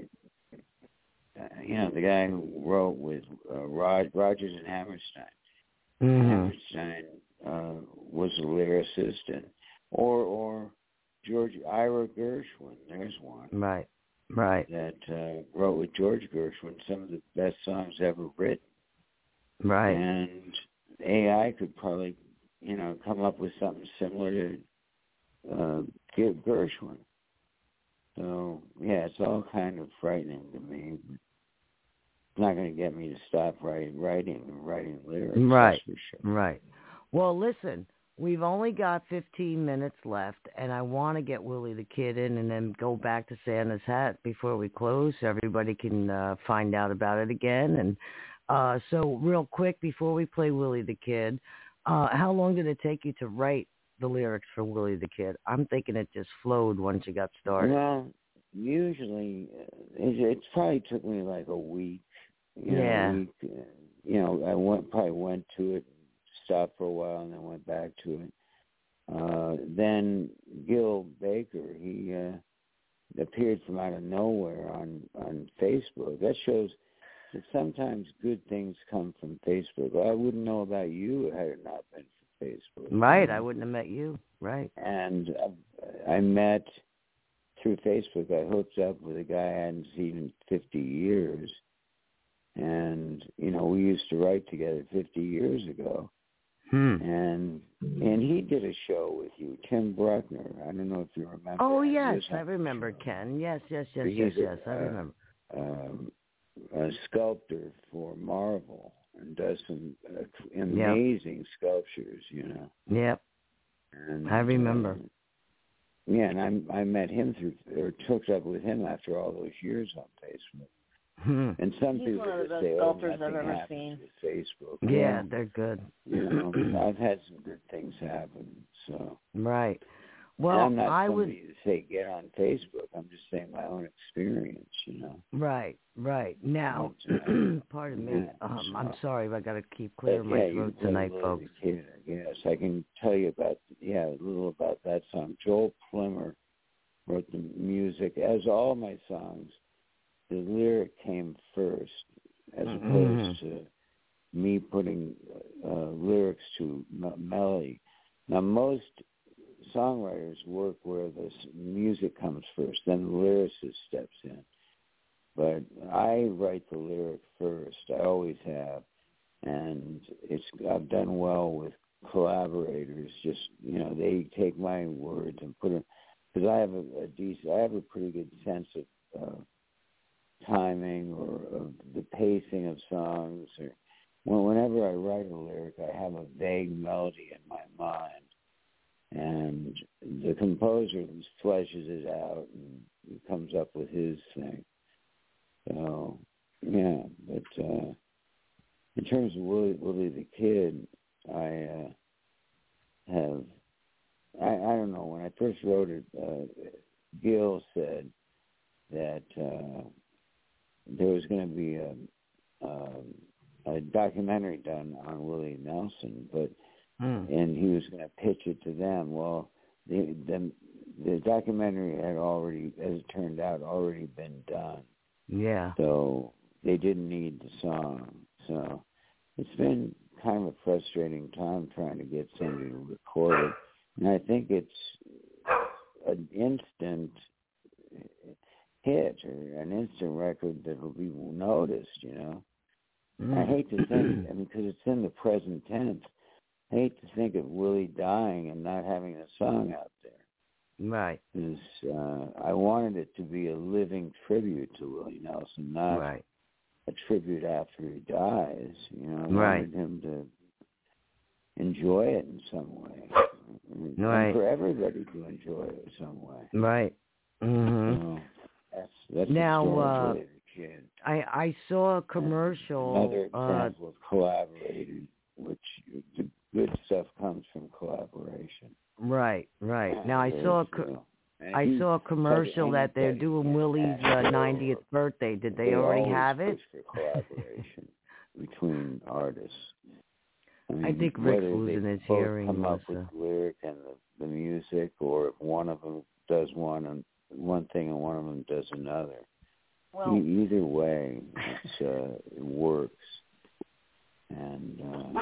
The guy who wrote with Rodgers and Hammerstein. Hammerstein was a lyricist, or Ira Gershwin. There's one. Right. That wrote with George Gershwin some of the best songs ever written. Right. And AI could probably, come up with something similar to Gershwin. So, yeah, it's all kind of frightening to me. It's not going to get me to stop writing lyrics. Right, that's for sure. Right. Well, listen, we've only got 15 minutes left, and I want to get Willie the Kid in and then go back to Santa's Hat before we close so everybody can find out about it again. And so real quick, before we play Willie the Kid, how long did it take you to write the lyrics for Willie the Kid? I'm thinking it just flowed once you got started. Well, usually it probably took me like a week. Yeah. I probably went to it, stopped for a while, and then went back to it. Then Gil Baker, he appeared from out of nowhere on Facebook. That shows that sometimes good things come from Facebook. I wouldn't know about you had it not been for Facebook. Right, I wouldn't have met you. Right. And I met through Facebook. I hooked up with a guy I hadn't seen in 50 years. And, we used to write together 50 years ago. And he did a show with you, Tim Bruckner. I don't know if you remember. Oh, yes, I remember Ken. Yes, I remember. A sculptor for Marvel and does some amazing sculptures, Yep. And, I remember. And I met him hooked up with him after all those years on Facebook. And some He's people one of the best say, sculptors nothing I've ever happens seen. with Facebook. Yeah, they're good. I've had some good things happen. So right. Well, and I'm not somebody to say get on Facebook. I'm just saying my own experience. Right. Now, pardon me. I'm sorry, but I got to keep clear my throat tonight, folks. Kid, I guess I can tell you about a little about that song. Joel Plimmer wrote the music, as all my songs. The lyric came first, as opposed to me putting lyrics to melody. Now, most songwriters work where the music comes first, then the lyricist steps in. But I write the lyric first. I always have, and I've done well with collaborators. Just they take my words and put them, because I have a pretty good sense of timing or of the pacing of songs, or whenever I write a lyric, I have a vague melody in my mind, and the composer fleshes it out and comes up with his thing. So, but in terms of Willie the Kid, I don't know, when I first wrote it, Gil said that there was going to be a documentary done on Willie Nelson, and he was going to pitch it to them. Well, the documentary had already, as it turned out, already been done. Yeah. So they didn't need the song. So it's been kind of a frustrating time trying to get somebody to record it, and I think it's an instant hit or an record that will be noticed, you know. I hate to think, because it's in the present tense, I hate to think of Willie dying and not having a song out there. Right. Because I wanted it to be a living tribute to Willie Nelson, not a tribute after he dies. You know, I wanted him to enjoy it in some way. And for everybody to enjoy it in some way. Right. Mm-hmm. So that's now, the kid. I saw a commercial. Another example of collaborating, which the good stuff comes from collaboration. Right. Now I saw a commercial that they're doing Willie's 90th birthday. Did they already have it? For collaboration between artists. I think Rick's losing his hearing. Come up with the lyric and the music, or if one of them does one thing and one of them does another. Well, either way, it works. And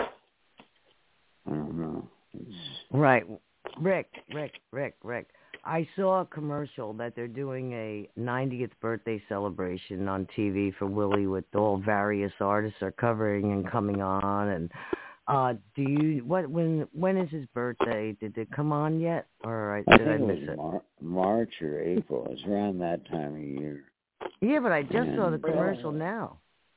I don't know. Right. Rick. I saw a commercial that they're doing a 90th birthday celebration on TV for Willie, with all various artists are covering and coming on. And when is his birthday? Did it come on yet, or did I miss it? March or April. It's around that time of year. Yeah, but I just saw the commercial now.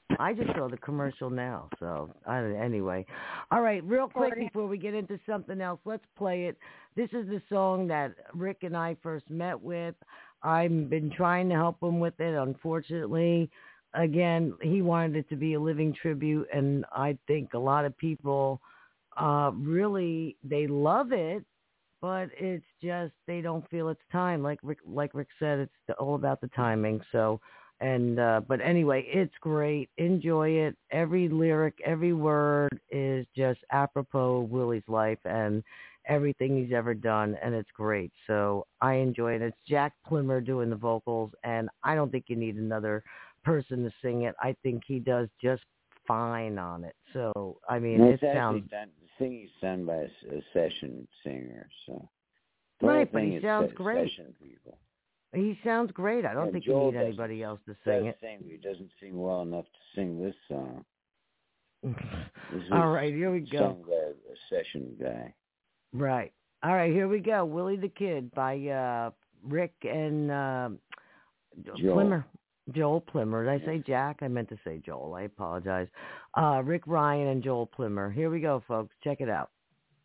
So anyway. All right, real quick before we get into something else, let's play it. This is the song that Rick and I first met with. I've been trying to help him with it. Unfortunately, again, he wanted it to be a living tribute, and I think a lot of people really, they love it, but it's just they don't feel it's time. Like Rick said, it's all about the timing. So, but anyway, it's great. Enjoy it. Every lyric, every word is just apropos of Willie's life and everything he's ever done, and it's great. So I enjoy it. It's Jack Plummer doing the vocals, and I don't think you need another person to sing it. I think he does just fine on it. So, I mean, it sounds... The singing's done by a session singer, so... Right, but he sounds great. Session people. He sounds great. I don't think you need anybody else to sing it. He doesn't sing well enough to sing this song. All right, here we go. Sung by a session guy. Right. All right, here we go. Willie the Kid by Rick and Plummer. Joel Plummer. Did I say Jack? I meant to say Joel. I apologize. Rick Ryan and Joel Plummer. Here we go, folks. Check it out.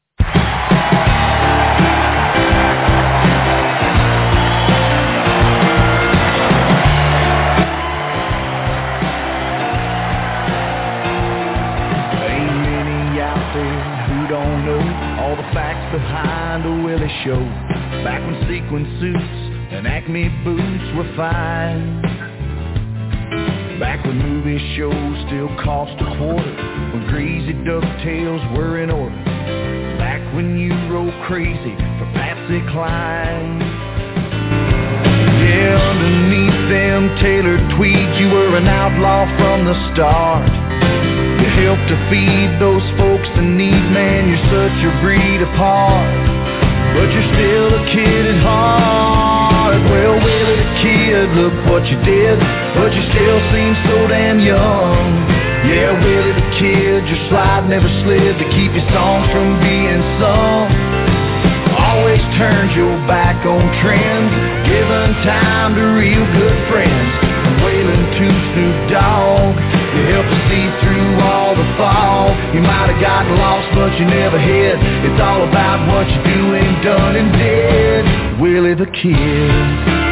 Ain't many out there who don't know all the facts behind a Willie show. Back when sequin suits and Acme boots were fine. Back when movie shows still cost a quarter, when greasy ducktails were in order. Back when you rode crazy for Patsy Cline. Yeah, underneath them tailored tweeds, you were an outlaw from the start. You helped to feed those folks in need, man, you're such a breed apart. But you're still a kid at heart. Well, Willie the Kid, look what you did, but you still seem so damn young. Yeah, Willie the Kid, your slide never slid to keep your songs from being sung. Always turned your back on trends, giving time to real good friends. From Waylon to Snoop Dogg, you helped us see through all the fog. You might have gotten lost, but you never hid. It's all about what you're doing, done and did. Willie the Kid.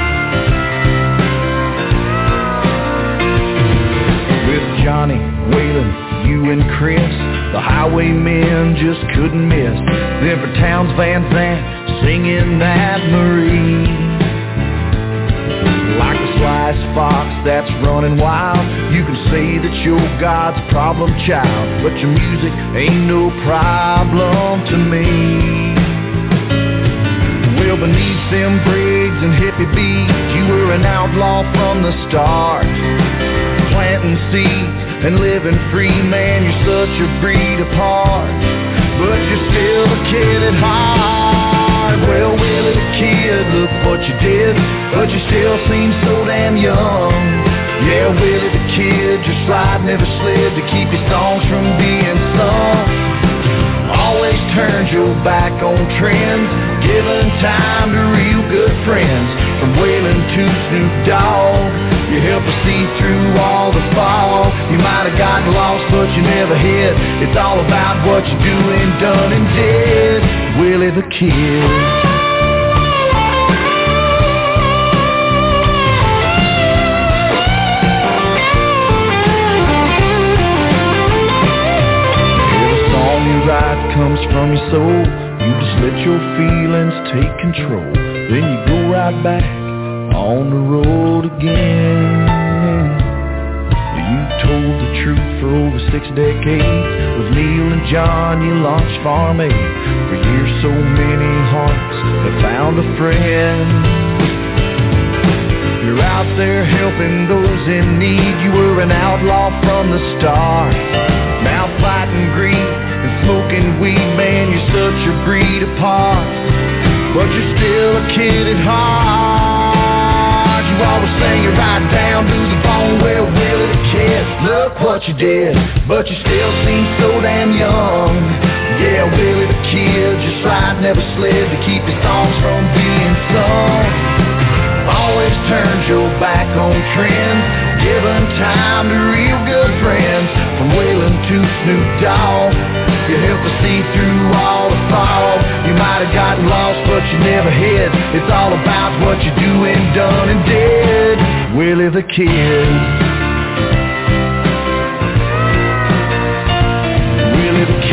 With Johnny, Waylon, you and Chris, the highwaymen just couldn't miss. Then for Towns Van Zandt, singing that Marie. Like a sliced fox that's running wild, you can say that you're God's problem child, but your music ain't no problem to me. Well, beneath them Briggs and hippie beats, you were an outlaw from the start. Planting seeds and living free, man, you're such a breed apart. But you're still a kid at heart. Well, Willie the Kid, look what you did, but you still seem so damn young. Yeah, Well, Willie the Kid, your slide never slid to keep your songs from being sung. Always turned your back on trends, giving time to real good friends. From Waylon to Snoop Dogg, you help us see through all the fog. You might have gotten lost, but you never hid. It's all about what you're doing, done and did. Willie the Kid. Right comes from your soul. You just let your feelings take control. Then you go right back on the road again. You told the truth for over 6 decades. With Neil and John you launched Farm Aid. For years so many hearts have found a friend. You're out there helping those in need. You were an outlaw from the start. Now fighting greed and smoking weed, man, you're such a breed apart. But you're still a kid at heart. You always sang it right down to the bone. Well, Willie the Kid, look what you did. But you still seem so damn young. Yeah, Willie the Kid, your slide never slid to keep your songs from being sung. Always turned your back on trends, giving time to real good friends. From Waylon to Snoop Dogg, you help us see through all the fog. You might have gotten lost, but you never hid. It's all about what you're doing, done and did. Willie the Kid. Willie the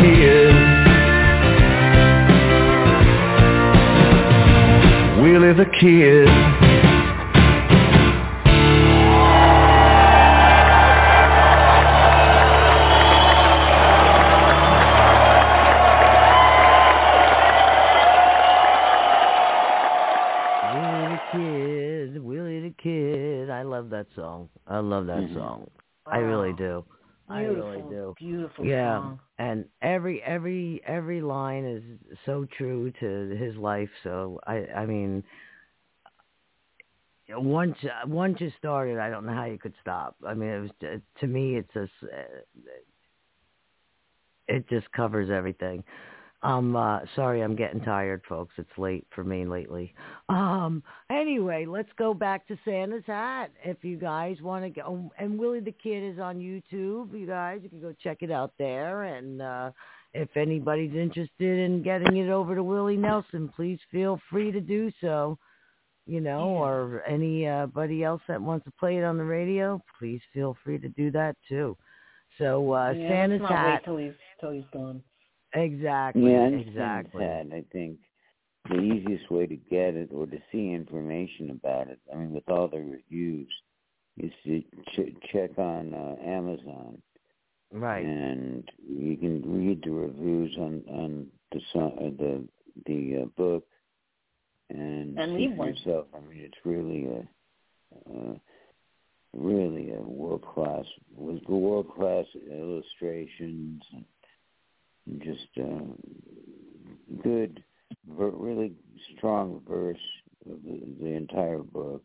Kid. Willie the Kid. That song. I love that song. I really do. I really do. Beautiful song. And every line is so true to his life. So I mean, once you started, I don't know how you could stop. I mean, it was to me, it just covers everything. Sorry, I'm getting tired, folks. It's late for me lately. Anyway, let's go back to Santa's Hat. If you guys want to go, and Willie the Kid is on YouTube. You guys, you can go check it out there. And if anybody's interested in getting it over to Willie Nelson, please feel free to do so. You know, or anybody else that wants to play it on the radio, please feel free to do that too. So Santa's Hat. Wait till he's gone. Exactly. Yeah, exactly. That, I think the easiest way to get it or to see information about it, I mean, with all the reviews, is to check on Amazon. Right. And you can read the reviews on the book and see for yourself. I mean, it's really a world-class illustrations and just good, really strong verse of the entire book.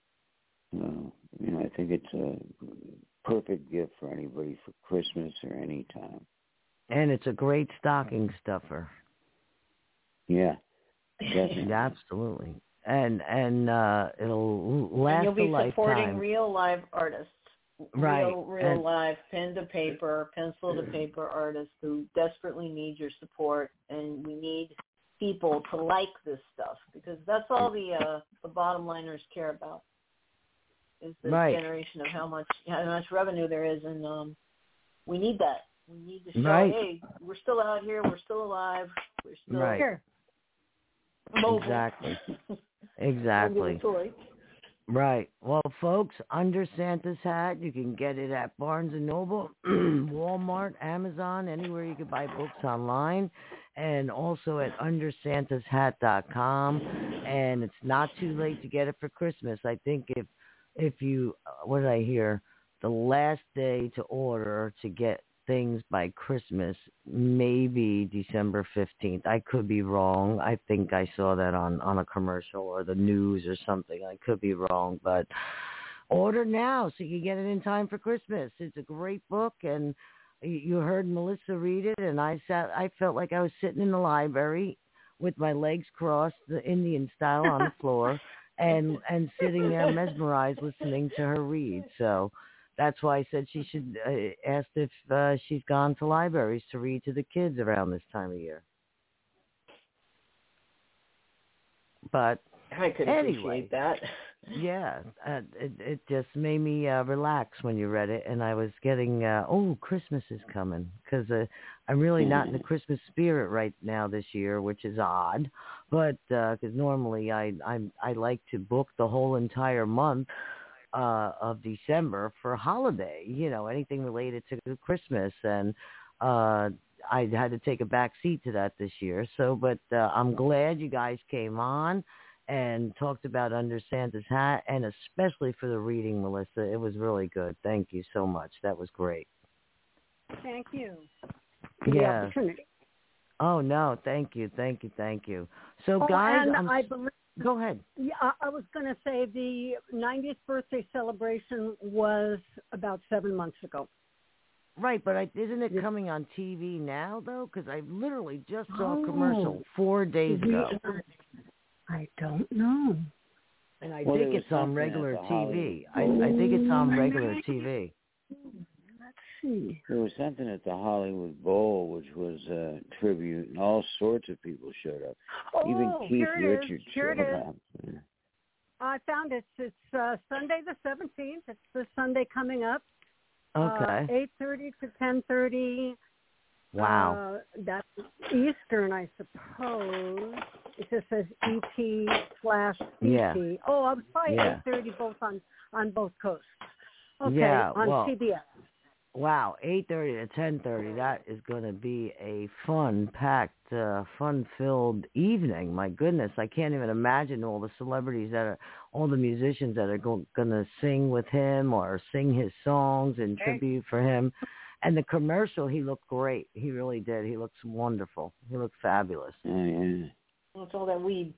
I think it's a perfect gift for anybody for Christmas or any time. And it's a great stocking stuffer. Yeah, definitely. Absolutely. And it'll last and you'll be a lifetime. Supporting real live artists. Right. Real live pen to paper, pencil to paper artists who desperately need your support, and we need people to like this stuff because that's all the bottom liners care about is the generation of how much revenue there is, and we need that. We need to show, hey, we're still out here, we're still alive, we're still here. Mobile. Exactly. Right. Well, folks, Under Santa's Hat, you can get it at Barnes & Noble, Walmart, Amazon, anywhere you can buy books online, and also at undersantashat.com. And it's not too late to get it for Christmas. I think if you, what did I hear? The last day to order to get things by Christmas, maybe December 15th. I could be wrong. I think I saw that on a commercial or the news or something. I could be wrong, but order now so you can get it in time for Christmas. It's a great book, and you heard Melissa read it, and I felt like I was sitting in the library with my legs crossed, the Indian style, on the floor, and sitting there mesmerized listening to her read. So that's why I said she should ask if she's gone to libraries to read to the kids around this time of year. But I could appreciate that. Yeah, it just made me relax when you read it, and I was getting, Christmas is coming, because I'm really not in the Christmas spirit right now this year, which is odd, but because normally I like to book the whole entire month of December for a holiday, anything related to Christmas, and I had to take a back seat to that this year. So, but I'm glad you guys came on and talked about Under Santa's Hat, and especially for the reading, Melissa. It was really good. Thank you so much. That was great. Thank you. Yeah. The opportunity. Oh, no, thank you. So, guys, I believe, go ahead. Yeah, I was going to say the 90th birthday celebration was about 7 months ago. Right, but isn't it coming on TV now, though? Because I literally just saw a commercial 4 days ago. I don't know. And I think it's on regular TV. I think it's on regular TV. Let's see. There was something at the Hollywood Bowl, which was a tribute, and all sorts of people showed up. Even Keith Richards showed up. I found it. It's Sunday the 17th. It's the Sunday coming up. Okay. 8:30 to 10:30. Wow. That's Eastern, I suppose. It just says ET/CT. Yeah. Oh, I was probably 8:30 both on both coasts. Okay, on CBS. Wow, 8:30 to 10:30. That is going to be a fun-packed, fun-filled evening. My goodness, I can't even imagine all the celebrities all the musicians that are going to sing with him or sing his songs in tribute for him. And the commercial, he looked great. He really did. He looks wonderful. He looked fabulous. Yeah. Well, it's all that weed.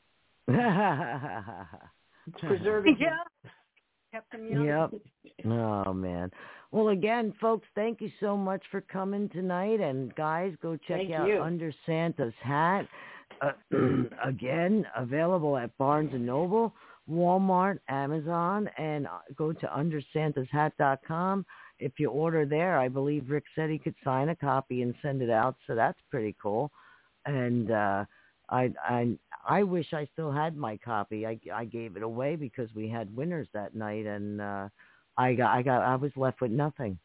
It's preserving. Yeah. Kept him young. Yep. Oh, man. Well, again, folks, thank you so much for coming tonight. And, guys, go check out Under Santa's Hat. Again, available at Barnes & Noble, Walmart, Amazon, and go to undersantashat.com. If you order there, I believe Rick said he could sign a copy and send it out, so that's pretty cool. And I wish I still had my copy. I gave it away because we had winners that night, and I was left with nothing.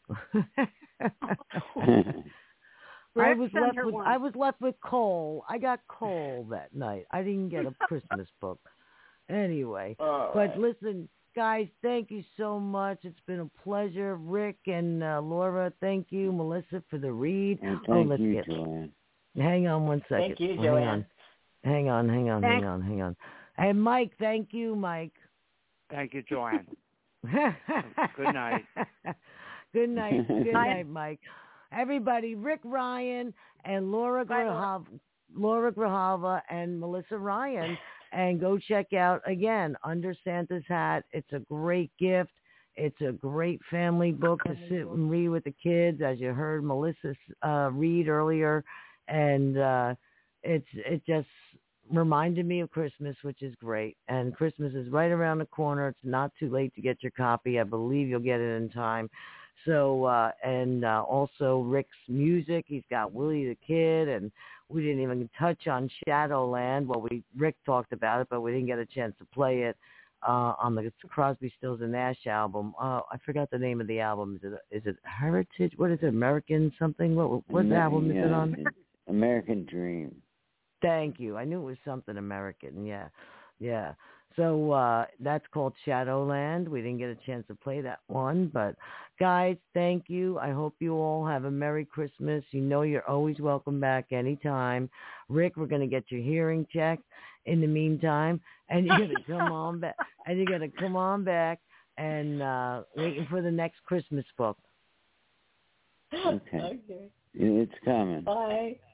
I was left with coal. I got coal that night. I didn't get a Christmas book. Anyway, but listen, guys, thank you so much. It's been a pleasure. Rick and Laura, thank you. Melissa for the read. And thank you, Joanne. Hang on one second. Thank you, Joanne. Hang on. And Mike, thank you, Mike. Thank you, Joanne. Good night. Good night, Mike. Everybody, Rick Ryan and Laura Grijalva and Melissa Ryan. And go check out, again, Under Santa's Hat. It's a great gift. It's a great family book to sit and read with the kids, as you heard Melissa read earlier. And it just reminded me of Christmas, which is great. And Christmas is right around the corner. It's not too late to get your copy. I believe you'll get it in time. So, also Rick's music. He's got Willie the Kid, and we didn't even touch on Shadowland. Well, Rick talked about it, but we didn't get a chance to play it on the Crosby, Stills and Nash album. I forgot the name of the album. Is it Heritage? What is it? American something? What album is it on? American Dream. Thank you. I knew it was something American. Yeah. So that's called Shadowland. We didn't get a chance to play that one. But, guys, thank you. I hope you all have a Merry Christmas. You know you're always welcome back anytime. Rick, we're going to get your hearing checked in the meantime. And you're going to come on back. And you're going to come on back and waiting for the next Christmas book. Okay. It's coming. Bye.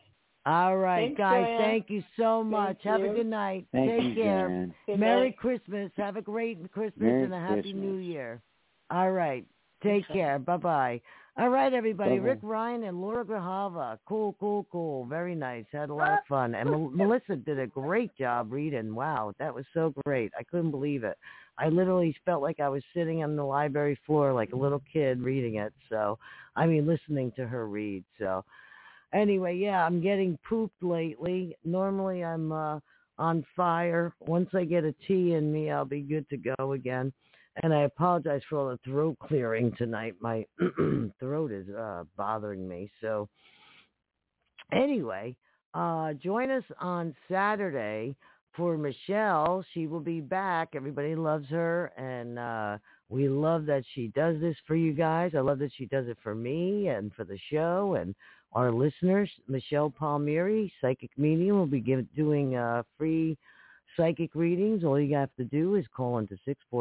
All right, Thanks, guys. Joanne. Thank you so much. Have a good night. Take care. Joanne. Merry Christmas. Have a great Christmas and a Happy New Year. All right. Take care. Bye-bye. All right, everybody. Bye-bye. Rick Ryan and Laura Grahava. Cool. Very nice. Had a lot of fun. And Melissa did a great job reading. Wow, that was so great. I couldn't believe it. I literally felt like I was sitting on the library floor like a little kid reading it. So, listening to her read. So, anyway, yeah, I'm getting pooped lately. Normally I'm on fire. Once I get a tea in me, I'll be good to go again. And I apologize for all the throat clearing tonight. My throat is bothering me. So anyway, join us on Saturday for Michelle. She will be back. Everybody loves her. And we love that she does this for you guys. I love that she does it for me and for the show and our listeners. Michelle Palmieri, psychic medium, will be doing free psychic readings. All you have to do is call into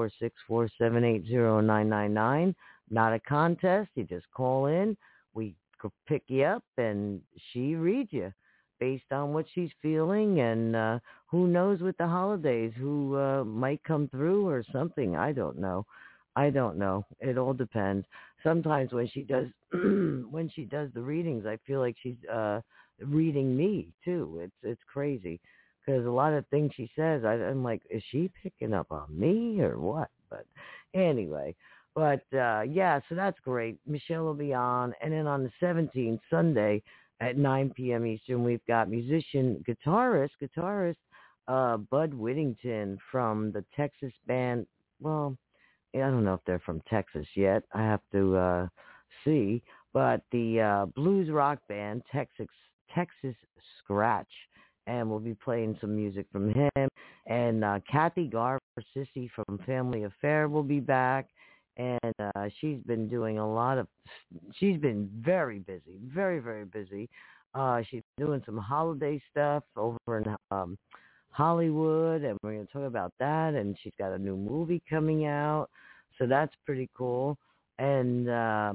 646-478-0999. Not a contest. You just call in. We pick you up, and she reads you based on what she's feeling. And who knows with the holidays, who might come through or something. I don't know. It all depends. Sometimes when she does the readings, I feel like she's reading me too. It's crazy. Because a lot of things she says, I'm like, is she picking up on me or what? But anyway, so that's great. Michelle will be on. And then on the 17th, Sunday at 9 p.m. Eastern, we've got guitarist Bud Whittington from the Texas band. Well, I don't know if they're from Texas yet. I have to see. But the blues rock band, Texas Scratch. And we'll be playing some music from him. And Kathy Garver, Sissy from Family Affair, will be back. And she's been doing she's been very busy, very, very busy. She's doing some holiday stuff over in Hollywood, and we're going to talk about that. And she's got a new movie coming out, so that's pretty cool. And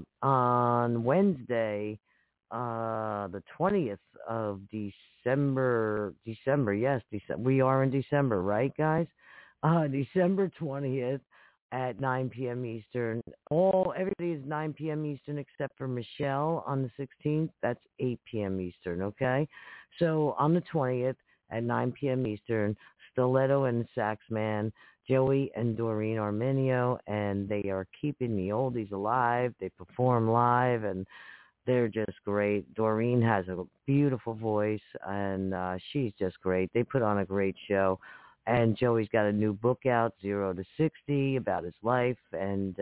on Wednesday, the 20th of December, yes, December. We are in December, right, guys? December 20th at 9 p.m. Eastern. Everybody is 9 p.m. Eastern except for Michelle on the 16th. That's 8 p.m. Eastern, okay? So on the 20th at 9 p.m. Eastern, Stiletto and the Saxman, Joey and Doreen Arminio, and they are keeping the oldies alive. They perform live, and they're just great. Doreen has a beautiful voice, and she's just great. They put on a great show. And Joey's got a new book out, 0 to 60, about his life. And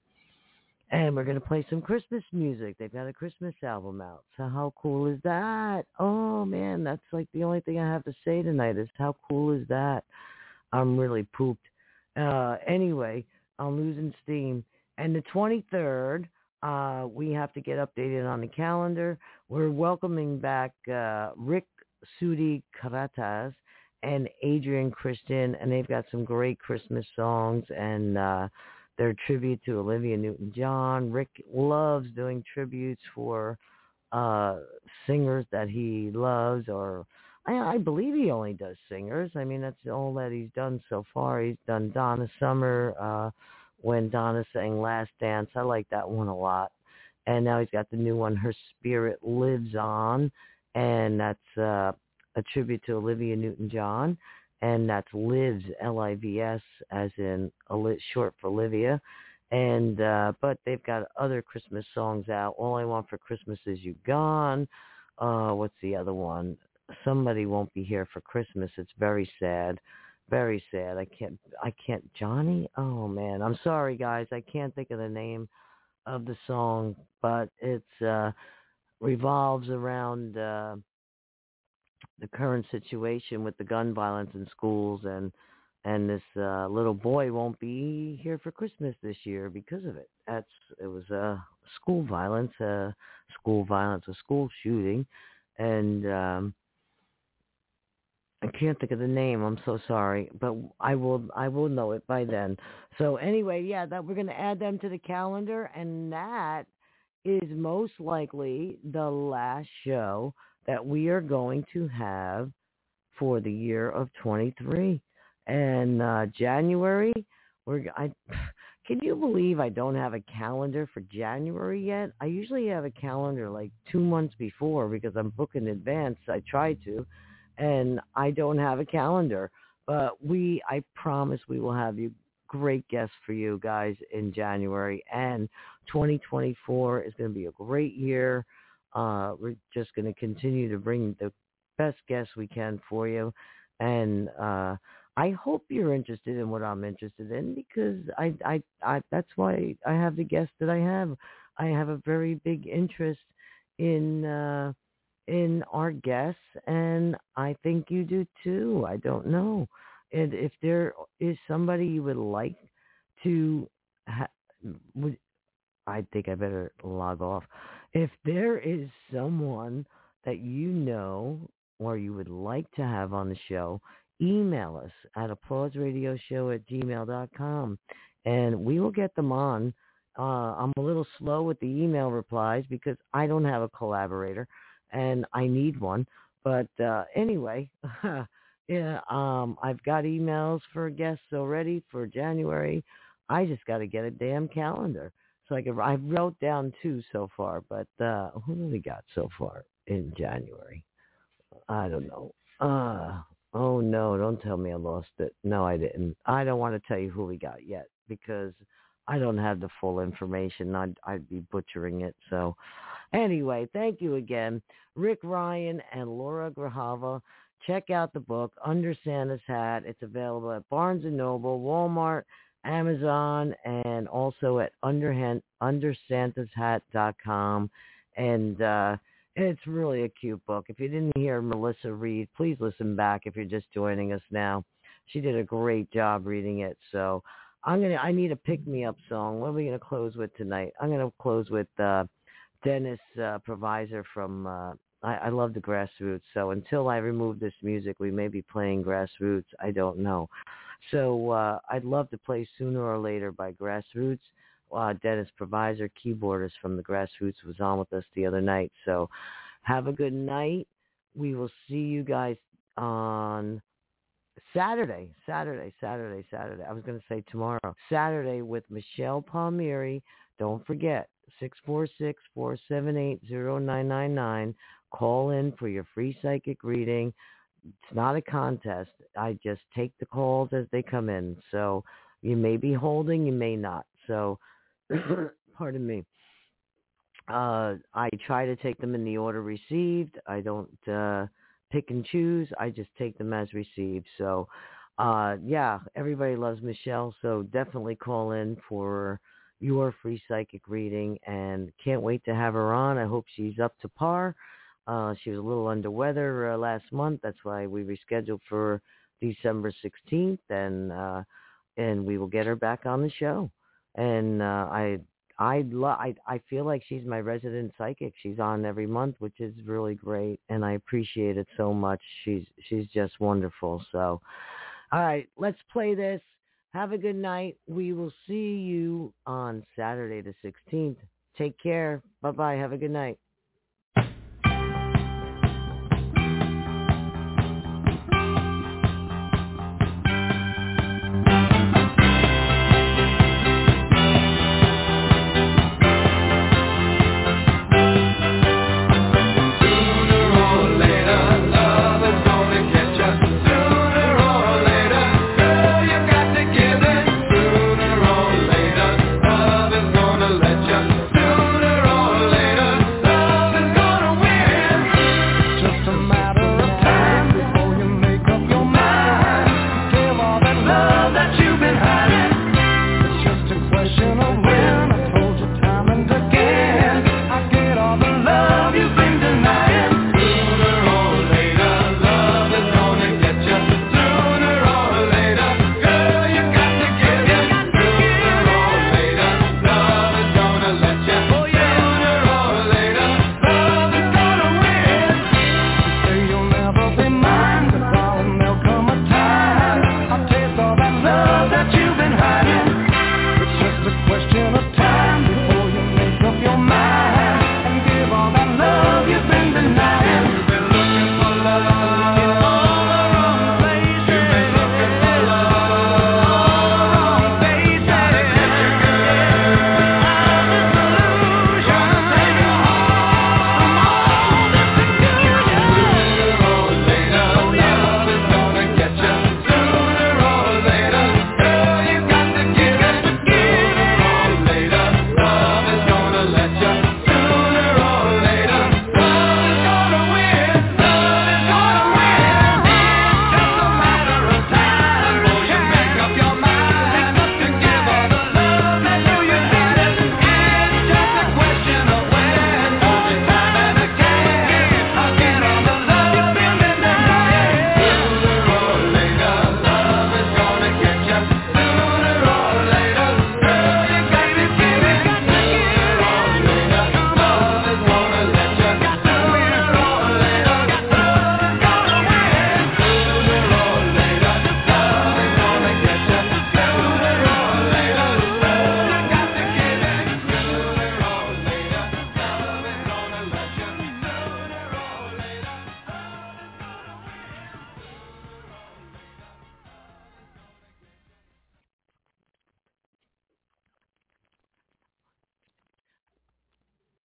we're going to play some Christmas music. They've got a Christmas album out. So how cool is that? Oh, man, that's like the only thing I have to say tonight is how cool is that? I'm really pooped. Anyway, I'm losing steam. And the 23rd, we have to get updated on the calendar. We're welcoming back Rick Sudi Karatas and Adrian Christian, and they've got some great Christmas songs, and their tribute to Olivia Newton-John. Rick loves doing tributes for singers that he loves, or I believe he only does singers. I mean, that's all that he's done so far. He's done Donna Summer, when Donna sang Last Dance. I like that one a lot. And now he's got the new one, Her Spirit Lives On, and that's a tribute to Olivia Newton-John, and that's Lives, L-I-V-S, as in short for Olivia. And but they've got other Christmas songs out. All I Want for Christmas Is You Gone. What's the other one? Somebody Won't Be Here for Christmas. It's very sad. Very sad. I can't, Johnny? Oh, man. I'm sorry, guys. I can't think of the name of the song, but it's revolves around the current situation with the gun violence in schools, and this little boy won't be here for Christmas this year because of it. It was school violence, a school shooting, and I can't think of the name. I'm so sorry, but I will know it by then. So anyway, yeah, that we're going to add them to the calendar, and that is most likely the last show that we are going to have for the year of 23. And January, can you believe I don't have a calendar for January yet? I usually have a calendar like 2 months before because I'm booking in advance. I try to, and I don't have a calendar. But I promise we will have you great guests for you guys in January. And 2024 is going to be a great year. We're just going to continue to bring the best guests we can for you. And I hope you're interested in what I'm interested in, because I that's why I have the guests that I have. I have a very big interest in our guests, and I think you do too. I don't know. And if there is somebody you would like to I think I better log off. If there is someone that you know or you would like to have on the show, email us at applauseradioshow@gmail.com, and we will get them on. I'm a little slow with the email replies because I don't have a collaborator, and I need one. But anyway, yeah, I've got emails for guests already for January. I just got to get a damn calendar. So I wrote down 2 so far, but who do we got so far in January? I don't know. Oh, no, don't tell me I lost it. No, I didn't. I don't want to tell you who we got yet because I don't have the full information. I'd be butchering it. So anyway, thank you again, Rick Ryan and Laura Grijalva. Check out the book, Under Santa's Hat. It's available at Barnes & Noble, Walmart, Amazon, and also at undersantashat.com. And it's really a cute book. If you didn't hear Melissa read, please listen back if you're just joining us now. She did a great job reading it. So I need a pick-me-up song. What are we going to close with tonight? I'm going to close with Dennis Provisor from I love the Grassroots. So until I remove this music, we may be playing Grassroots. I don't know. So I'd love to play Sooner or Later by Grassroots. Dennis Provisor, keyboardist from the Grassroots, was on with us the other night. So have a good night. We will see you guys on Saturday. I was going to say tomorrow. Saturday with Michelle Palmieri. Don't forget, 646-478-0999. Call in for your free psychic reading. It's not a contest. I just take the calls as they come in. So you may be holding, you may not. So, pardon me. I try to take them in the order received. I don't pick and choose. I just take them as received. So, yeah, everybody loves Michelle. So definitely call in for your free psychic reading, and can't wait to have her on. I hope she's up to par. She was a little under weather last month. That's why we rescheduled for December 16th, and we will get her back on the show. And I feel like she's my resident psychic. She's on every month, which is really great, and I appreciate it so much. She's just wonderful. So, all right, let's play this. Have a good night. We will see you on Saturday the 16th. Take care. Bye-bye. Have a good night.